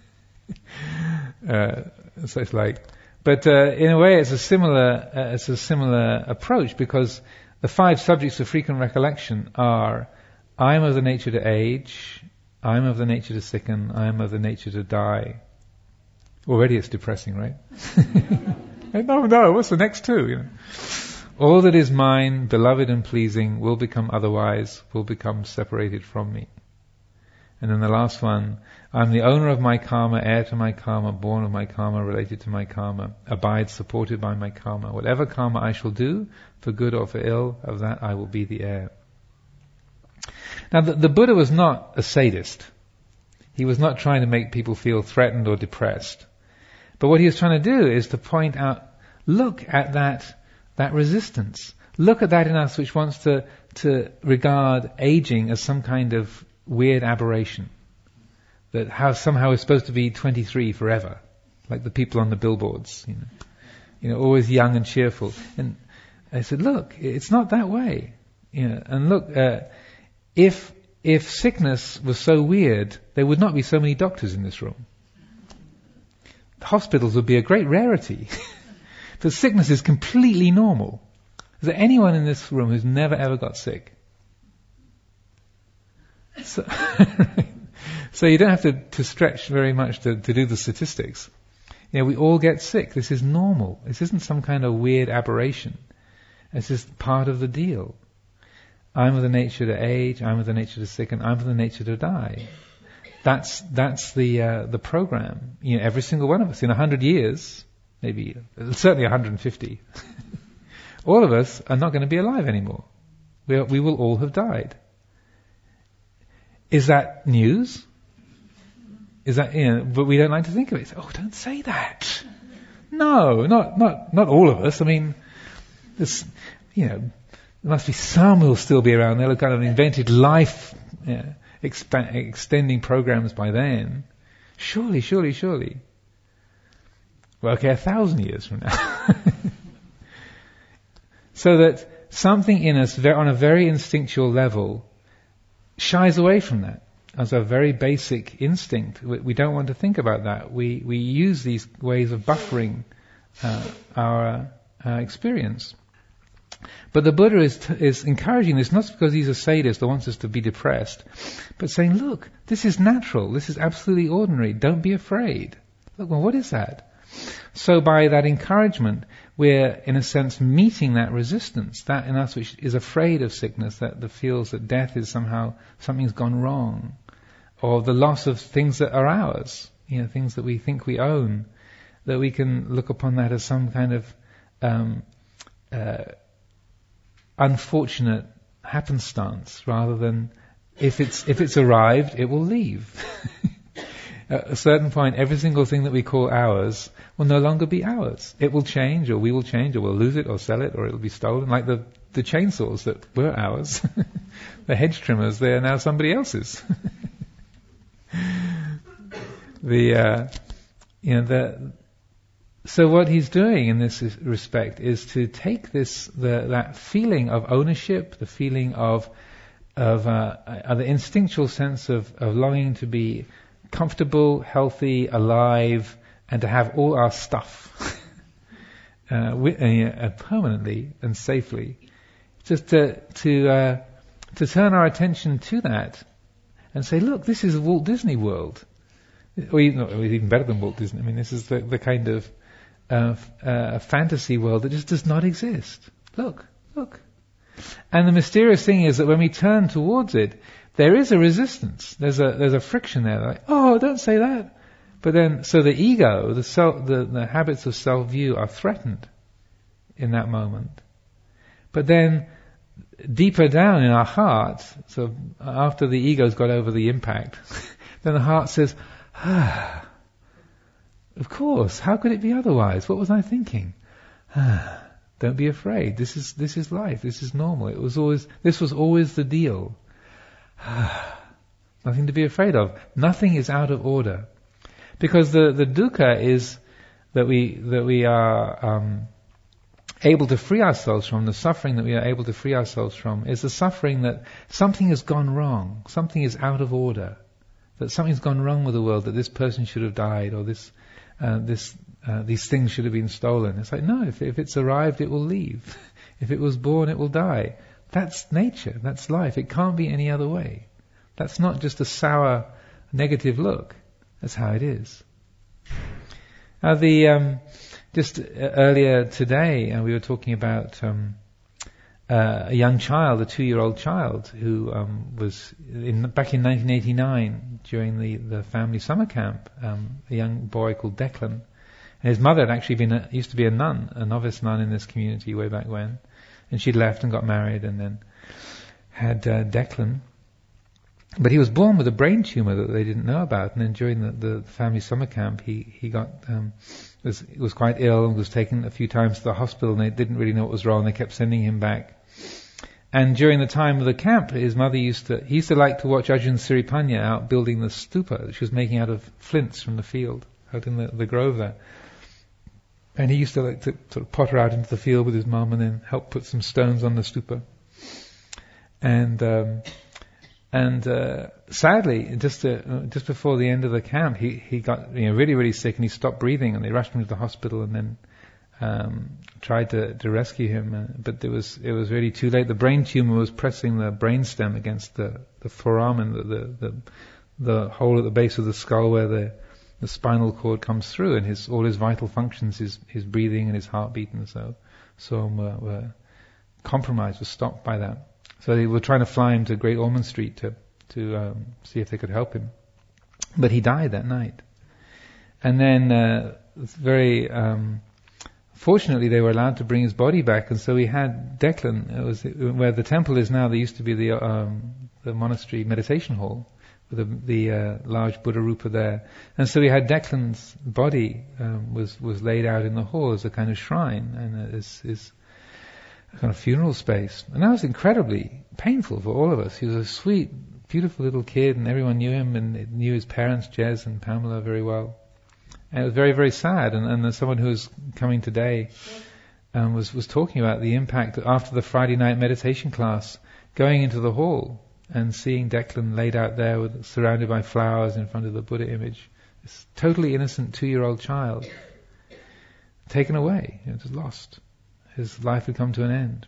or uh, such like. But uh, in a way, it's a similar uh, it's a similar approach, because the five subjects of frequent recollection are: I am of the nature to age, I am of the nature to sicken, I am of the nature to die. Already it's depressing, right? no, no, what's the next two? You know? All that is mine, beloved and pleasing, will become otherwise, will become separated from me. And then the last one: I am the owner of my karma, heir to my karma, born of my karma, related to my karma, abide supported by my karma. Whatever karma I shall do, for good or for ill, of that I will be the heir. Now the, the Buddha was not a sadist. He was not trying to make people feel threatened or depressed. But what he was trying to do is to point out, look at that that resistance. Look at that in us which wants to, to regard aging as some kind of weird aberration. That how somehow we're supposed to be twenty-three forever. like the people on the billboards, you know, you know, always young and cheerful. And I said, look, it's not that way, you know. And look, uh, if if sickness was so weird, there would not be so many doctors in this room. Hospitals would be a great rarity. But sickness is completely normal. Is there anyone in this room who's never ever got sick? So, so you don't have to, to stretch very much to, to do the statistics. You know, we all get sick. This is normal. This isn't some kind of weird aberration. It's just part of the deal. I'm of the nature to age, I'm of the nature to sicken, I'm of the nature to die. That's that's the uh, the program. You know, every single one of us in a hundred years, maybe certainly one hundred fifty, all of us are not going to be alive anymore. We are, we will all have died. Is that news? Is that, you know, but we don't like to think of it. Oh, don't say that. No, not not not all of us. I mean, this, you know, there must be some who'll still be around. They'll have kind of invented life, you know, expa- extending programs by then. Surely, surely, surely. Well, okay, a thousand years from now. So that something in us, on a very instinctual level, shies away from that as a very basic instinct. We, we don't want to think about that. We we use these ways of buffering uh, our uh, experience. But the Buddha is t- is encouraging this, not because he's a sadist or wants us to be depressed, but saying, look, this is natural, this is absolutely ordinary, don't be afraid. Look, well, what is that? So by that encouragement, we're, in a sense, meeting that resistance, that in us which is afraid of sickness, that, that feels that death is somehow, something's gone wrong, or the loss of things that are ours, you know, things that we think we own, that we can look upon that as some kind of um, uh, unfortunate happenstance, rather than if it's if it's arrived, it will leave. At a certain point, every single thing that we call ours will no longer be ours. It will change, or we will change, or we'll lose it, or sell it, or it'll be stolen. Like the, the chainsaws that were ours, the hedge trimmers, they're now somebody else's. the, uh, you know, the. So what he's doing in this respect is to take this, the, that feeling of ownership, the feeling of, of uh, uh, the instinctual sense of, of longing to be comfortable, healthy, alive, and to have all our stuff uh, with, uh, permanently and safely. Just to to uh, to turn our attention to that and say, look, this is Walt Disney World, or even, or even better than Walt Disney. I mean, this is the, the kind of uh, uh, fantasy world that just does not exist. Look, look. And the mysterious thing is that when we turn towards it, there is a resistance. There's a there's a friction there. Like, oh, don't say that. But then, so the ego, the self, the, the habits of self-view are threatened in that moment. But then, deeper down in our heart, so after the ego's got over the impact, then the heart says, ah, of course, how could it be otherwise? What was I thinking? Ah, don't be afraid. This is this is life. This is normal. It was always this was always the deal. Nothing to be afraid of. Nothing is out of order, because the the dukkha is that we that we are um, able to free ourselves from. The suffering that we are able to free ourselves from is the suffering that something has gone wrong, something is out of order, that something's gone wrong with the world, that this person should have died, or this uh, this uh, these things should have been stolen. It's like, no, if if it's arrived, it will leave. If it was born, it will die. That's nature, that's life. It can't be any other way. That's not just a sour, negative look. That's how it is. Now the, um, just earlier today, uh, we were talking about um, uh, a young child, a two-year-old child, who um, was, in, back in nineteen eighty-nine, during the, the family summer camp, um, a young boy called Declan. And his mother had actually been, a, used to be a nun, a novice nun in this community way back when. And she'd left and got married and then had uh, Declan. But he was born with a brain tumor that they didn't know about. And then during the, the family summer camp, he, he got, um, was, was quite ill and was taken a few times to the hospital, and they didn't really know what was wrong. They kept sending him back. And during the time of the camp, his mother used to, he used to like to watch Ajahn Siripanya out building the stupa that she was making out of flints from the field. out in the, the grove there. And he used to like to sort of potter out into the field with his mum and then help put some stones on the stupa. And um, and uh, sadly, just uh, just before the end of the camp, he, he got you know really really sick and he stopped breathing, and they rushed him to the hospital and then um, tried to, to rescue him, uh, but it was it was really too late. The brain tumor was pressing the brainstem against the, the foramen, the, the the the hole at the base of the skull where the the spinal cord comes through, and his all his vital functions, his his breathing and his heartbeat and so so on were, were compromised, were stopped by that. So they were trying to fly him to Great Ormond Street to to um, see if they could help him, but he died that night. And then uh, very um, fortunately, they were allowed to bring his body back, and so we had Declan. It was where the temple is now. There used to be the um, the monastery meditation hall with the, the uh, large Buddha Rupa there, and so we had Declan's body um, was was laid out in the hall as a kind of shrine and as is a kind of funeral space, and that was incredibly painful for all of us. He was a sweet, beautiful little kid, and everyone knew him and knew his parents, Jez and Pamela, very well. And it was very, very sad. And, and someone who was coming today um, was was talking about the impact after the Friday night meditation class, going into the hall and seeing Declan laid out there, with, surrounded by flowers in front of the Buddha image. This totally innocent two-year-old child taken away, you know, just lost. His life had come to an end.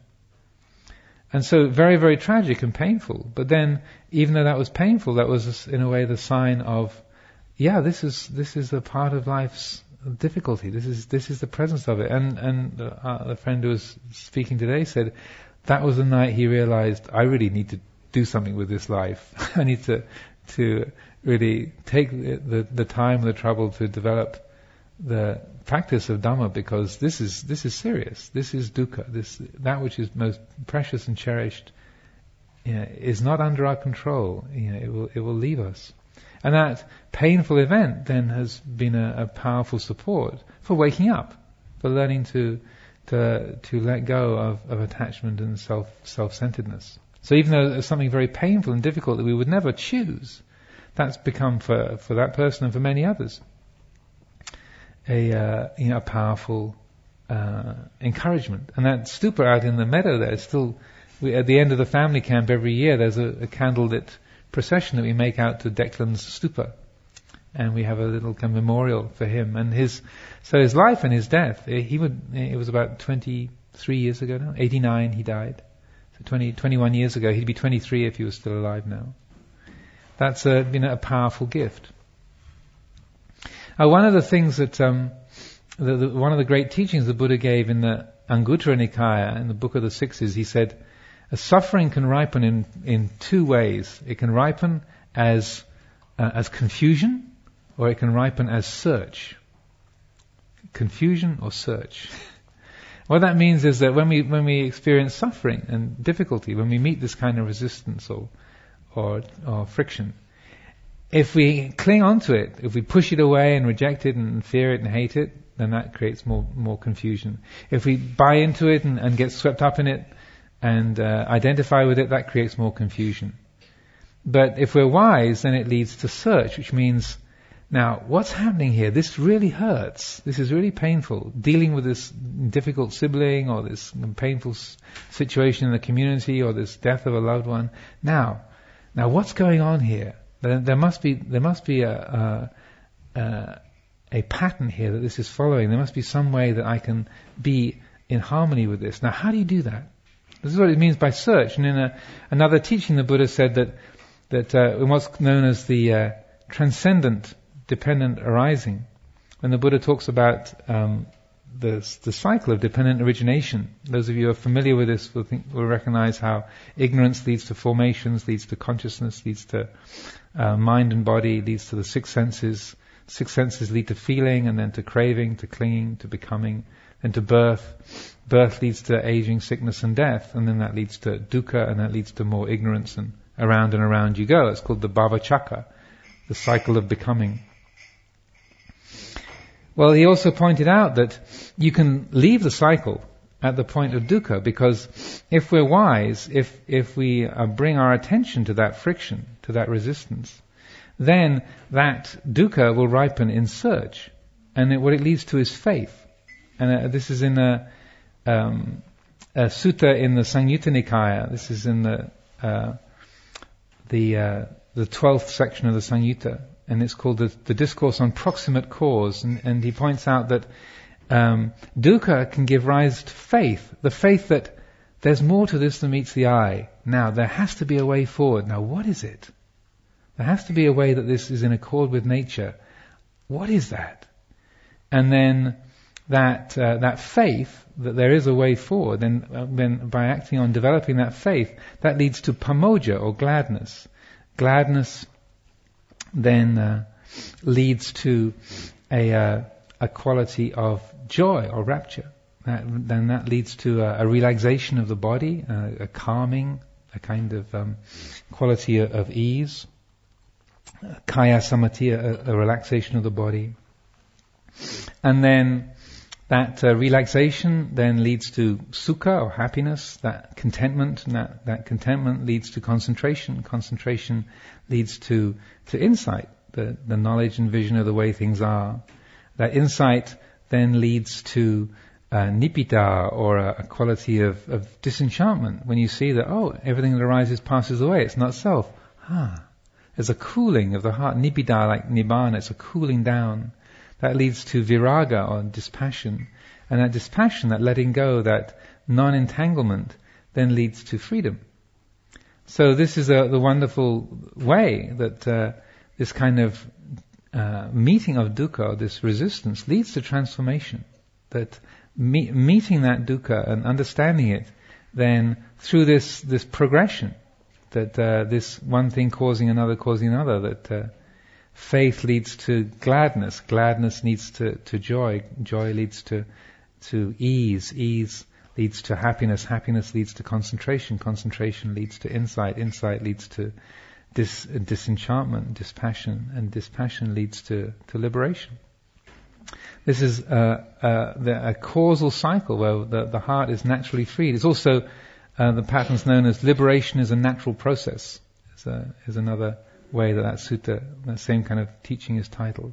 And so very, very tragic and painful. But then, even though that was painful, that was in a way the sign of, yeah, this is this is a part of life's difficulty. This is this is the presence of it. And and uh, the friend who was speaking today said that was the night he realized, I really need to do something with this life. I need to to really take the, the the time, the trouble to develop the practice of Dhamma, because this is this is serious. This is dukkha. This that which is most precious and cherished, you know, is not under our control. You know, it will it will leave us. And that painful event then has been a, a powerful support for waking up, for learning to to to let go of, of attachment and self self-centeredness. So even though it's something very painful and difficult that we would never choose, that's become for for that person and for many others a uh, you know a powerful uh, encouragement. And that stupa out in the meadow there is still, we, at the end of the family camp every year, there's a, a candlelit procession that we make out to Declan's stupa, and we have a little kind of memorial for him and his. So his life and his death. He would. It was about twenty-three years ago now. eighty-nine, he died. So twenty, twenty-one years ago, he'd be twenty-three if he was still alive now. That's a, been a powerful gift. Uh, one of the things that um, the, the, one of the great teachings the Buddha gave in the Anguttara Nikaya, in the Book of the Sixes, he said, a suffering can ripen in, in two ways. It can ripen as uh, as confusion, or it can ripen as search. Confusion or search. What that means is that when we when we experience suffering and difficulty, when we meet this kind of resistance or or, or friction, if we cling on to it, if we push it away and reject it and fear it and hate it, then that creates more more confusion. If we buy into it and, and get swept up in it and uh, identify with it, that creates more confusion. But if we're wise, then it leads to search, which means, now, what's happening here? This really hurts. This is really painful. Dealing with this difficult sibling or this painful s- situation in the community or this death of a loved one. Now, now, what's going on here? There, there must be there must be a, a, a a pattern here that this is following. There must be some way that I can be in harmony with this. Now, how do you do that? This is what it means by search. And in a, another teaching, the Buddha said that that uh, in what's known as the uh, transcendent dependent arising, when the Buddha talks about um, the the cycle of dependent origination, those of you who are familiar with this will think, will recognize how ignorance leads to formations, leads to consciousness, leads to uh, mind and body, leads to the six senses. Six senses lead to feeling, and then to craving, to clinging, to becoming, then to birth. Birth leads to aging, sickness and death, and then that leads to dukkha, and that leads to more ignorance, and around and around you go. It's called the bhava chakra, the cycle of becoming. Well, he also pointed out that you can leave the cycle at the point of dukkha, because if we're wise, if if we uh, bring our attention to that friction, to that resistance, then that dukkha will ripen in search. And it, what it leads to is faith. And uh, this is in a, um, a sutta in the Samyutta Nikaya. This is in the uh, the uh, the twelfth section of the Samyutta, and it's called the, the Discourse on Proximate Cause. And, and he points out that um, dukkha can give rise to faith, the faith that there's more to this than meets the eye. Now, there has to be a way forward. Now, what is it? There has to be a way that this is in accord with nature. What is that? And then that uh, that faith, that there is a way forward, then, uh, then by acting on developing that faith, that leads to pamoja, or gladness. Gladness then uh, leads to a, uh, a quality of joy or rapture. That, then that leads to a, a relaxation of the body, uh, a calming, a kind of um, quality of, of ease. Kaya samadhi, a, a relaxation of the body. And then that uh, relaxation then leads to sukha, or happiness, that contentment, and that, that contentment leads to concentration. Concentration leads to, to insight, the, the knowledge and vision of the way things are. That insight then leads to uh, nibbida, or a, a quality of, of disenchantment, when you see that, oh, everything that arises passes away, it's not self. Ah, there's a cooling of the heart. Nibbida, like nibbana, it's a cooling down. That leads to viraga, or dispassion. And that dispassion, that letting go, that non-entanglement, then leads to freedom. So this is a, the wonderful way that uh, this kind of uh, meeting of dukkha, this resistance, leads to transformation. That me- meeting that dukkha and understanding it, then through this this progression, that uh, this one thing causing another, causing another, that uh, faith leads to gladness, gladness leads to, to joy, joy leads to to ease, ease leads to happiness, happiness leads to concentration, concentration leads to insight, insight leads to dis, disenchantment, dispassion, and dispassion leads to, to liberation. This is uh, uh, the, a causal cycle where the, the heart is naturally freed. It's also uh, the pattern's known as liberation is a natural process. Is, a, is another way that that sutta, that same kind of teaching is titled.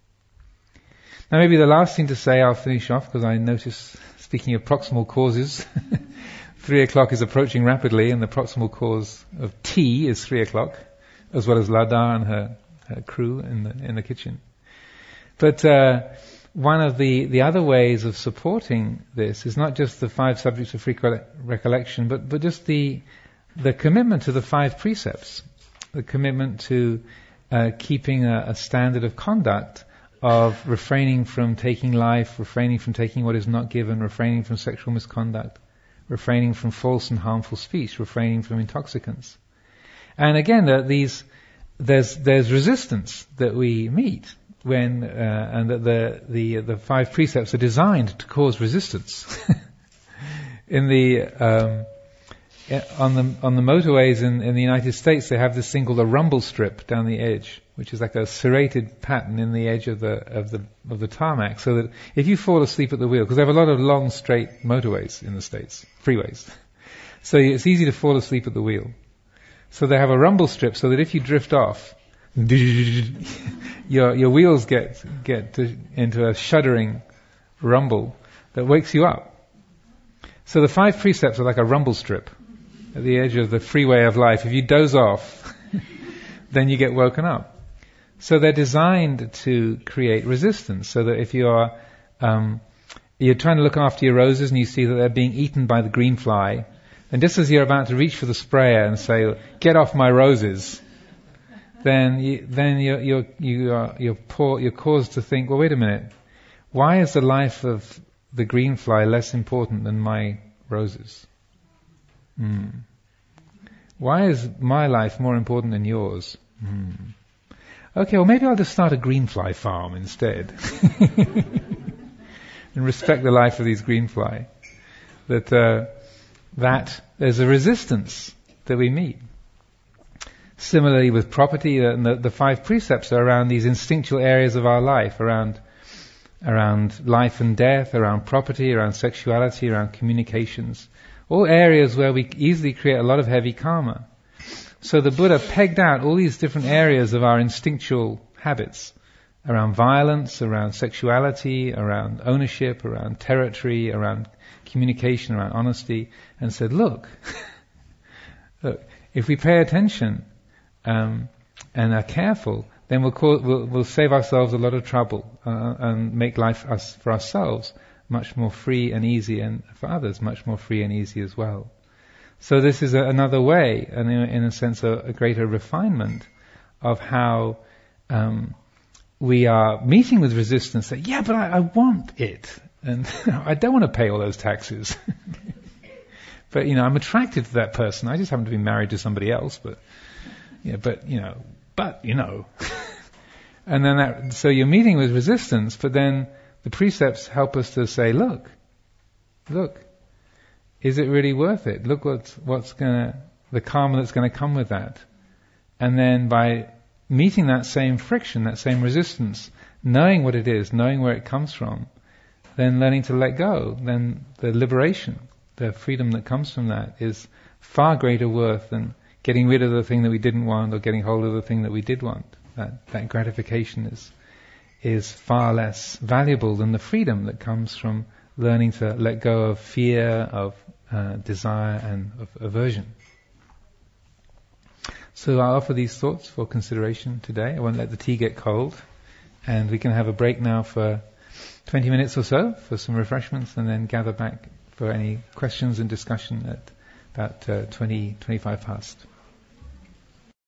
Now maybe the last thing to say, I'll finish off, because I notice, speaking of proximal causes, three o'clock is approaching rapidly, and the proximal cause of tea is three o'clock, as well as Lada and her, her crew in the in the kitchen. But uh, one of the, the other ways of supporting this is not just the five subjects of frequent recollection, but, but just the the commitment to the five precepts. The commitment to uh, keeping a, a standard of conduct of refraining from taking life, refraining from taking what is not given, refraining from sexual misconduct, refraining from false and harmful speech, refraining from intoxicants. And again, uh, these there's there's resistance that we meet when, uh, and that the the the five precepts are designed to cause resistance. In the um, On the on the motorways in, in the United States, they have this thing called a rumble strip down the edge, which is like a serrated pattern in the edge of the of the of the tarmac, so that if you fall asleep at the wheel, because they have a lot of long straight motorways in the States, freeways, so it's easy to fall asleep at the wheel. So they have a rumble strip, so that if you drift off, your your wheels get get to, into a shuddering rumble that wakes you up. So the five precepts are like a rumble strip at the edge of the freeway of life. If you doze off, then you get woken up. So they're designed to create resistance, so that if you are um, you're trying to look after your roses and you see that they're being eaten by the green fly, and just as you're about to reach for the sprayer and say, "Get off my roses," then you, then you're you're you are, you're, poor, you're caused to think, well, wait a minute, why is the life of the green fly less important than my roses? Hmm. Why is my life more important than yours? Hmm. Okay, well maybe I'll just start a green fly farm instead. And respect the life of these green fly. That, uh, that there's a resistance that we meet. Similarly with property, uh, the, the five precepts are around these instinctual areas of our life, around around life and death, around property, around sexuality, around communications. All areas where we easily create a lot of heavy karma. So the Buddha pegged out all these different areas of our instinctual habits, around violence, around sexuality, around ownership, around territory, around communication, around honesty, and said, look, look, if we pay attention um, and are careful, then we'll, call, we'll, we'll save ourselves a lot of trouble uh, and make life us, for ourselves much more free and easy, and for others much more free and easy as well. So this is a, another way, and in, in a sense a, a greater refinement of how um, we are meeting with resistance. That, yeah, but I, I want it, and I don't want to pay all those taxes. But, you know, I'm attracted to that person. I just happen to be married to somebody else, but, yeah, but, you know, but, you know. And then that, so you're meeting with resistance, but then the precepts help us to say, look, look, is it really worth it? Look what's, what's gonna, the karma that's gonna come with that. And then by meeting that same friction, that same resistance, knowing what it is, knowing where it comes from, then learning to let go, then the liberation, the freedom that comes from that is far greater worth than getting rid of the thing that we didn't want or getting hold of the thing that we did want. That, that gratification is, is far less valuable than the freedom that comes from learning to let go of fear, of uh, desire and of aversion. So I offer these thoughts for consideration today. I won't let the tea get cold, and we can have a break now for twenty minutes or so for some refreshments, and then gather back for any questions and discussion at about uh, twenty, twenty-five past.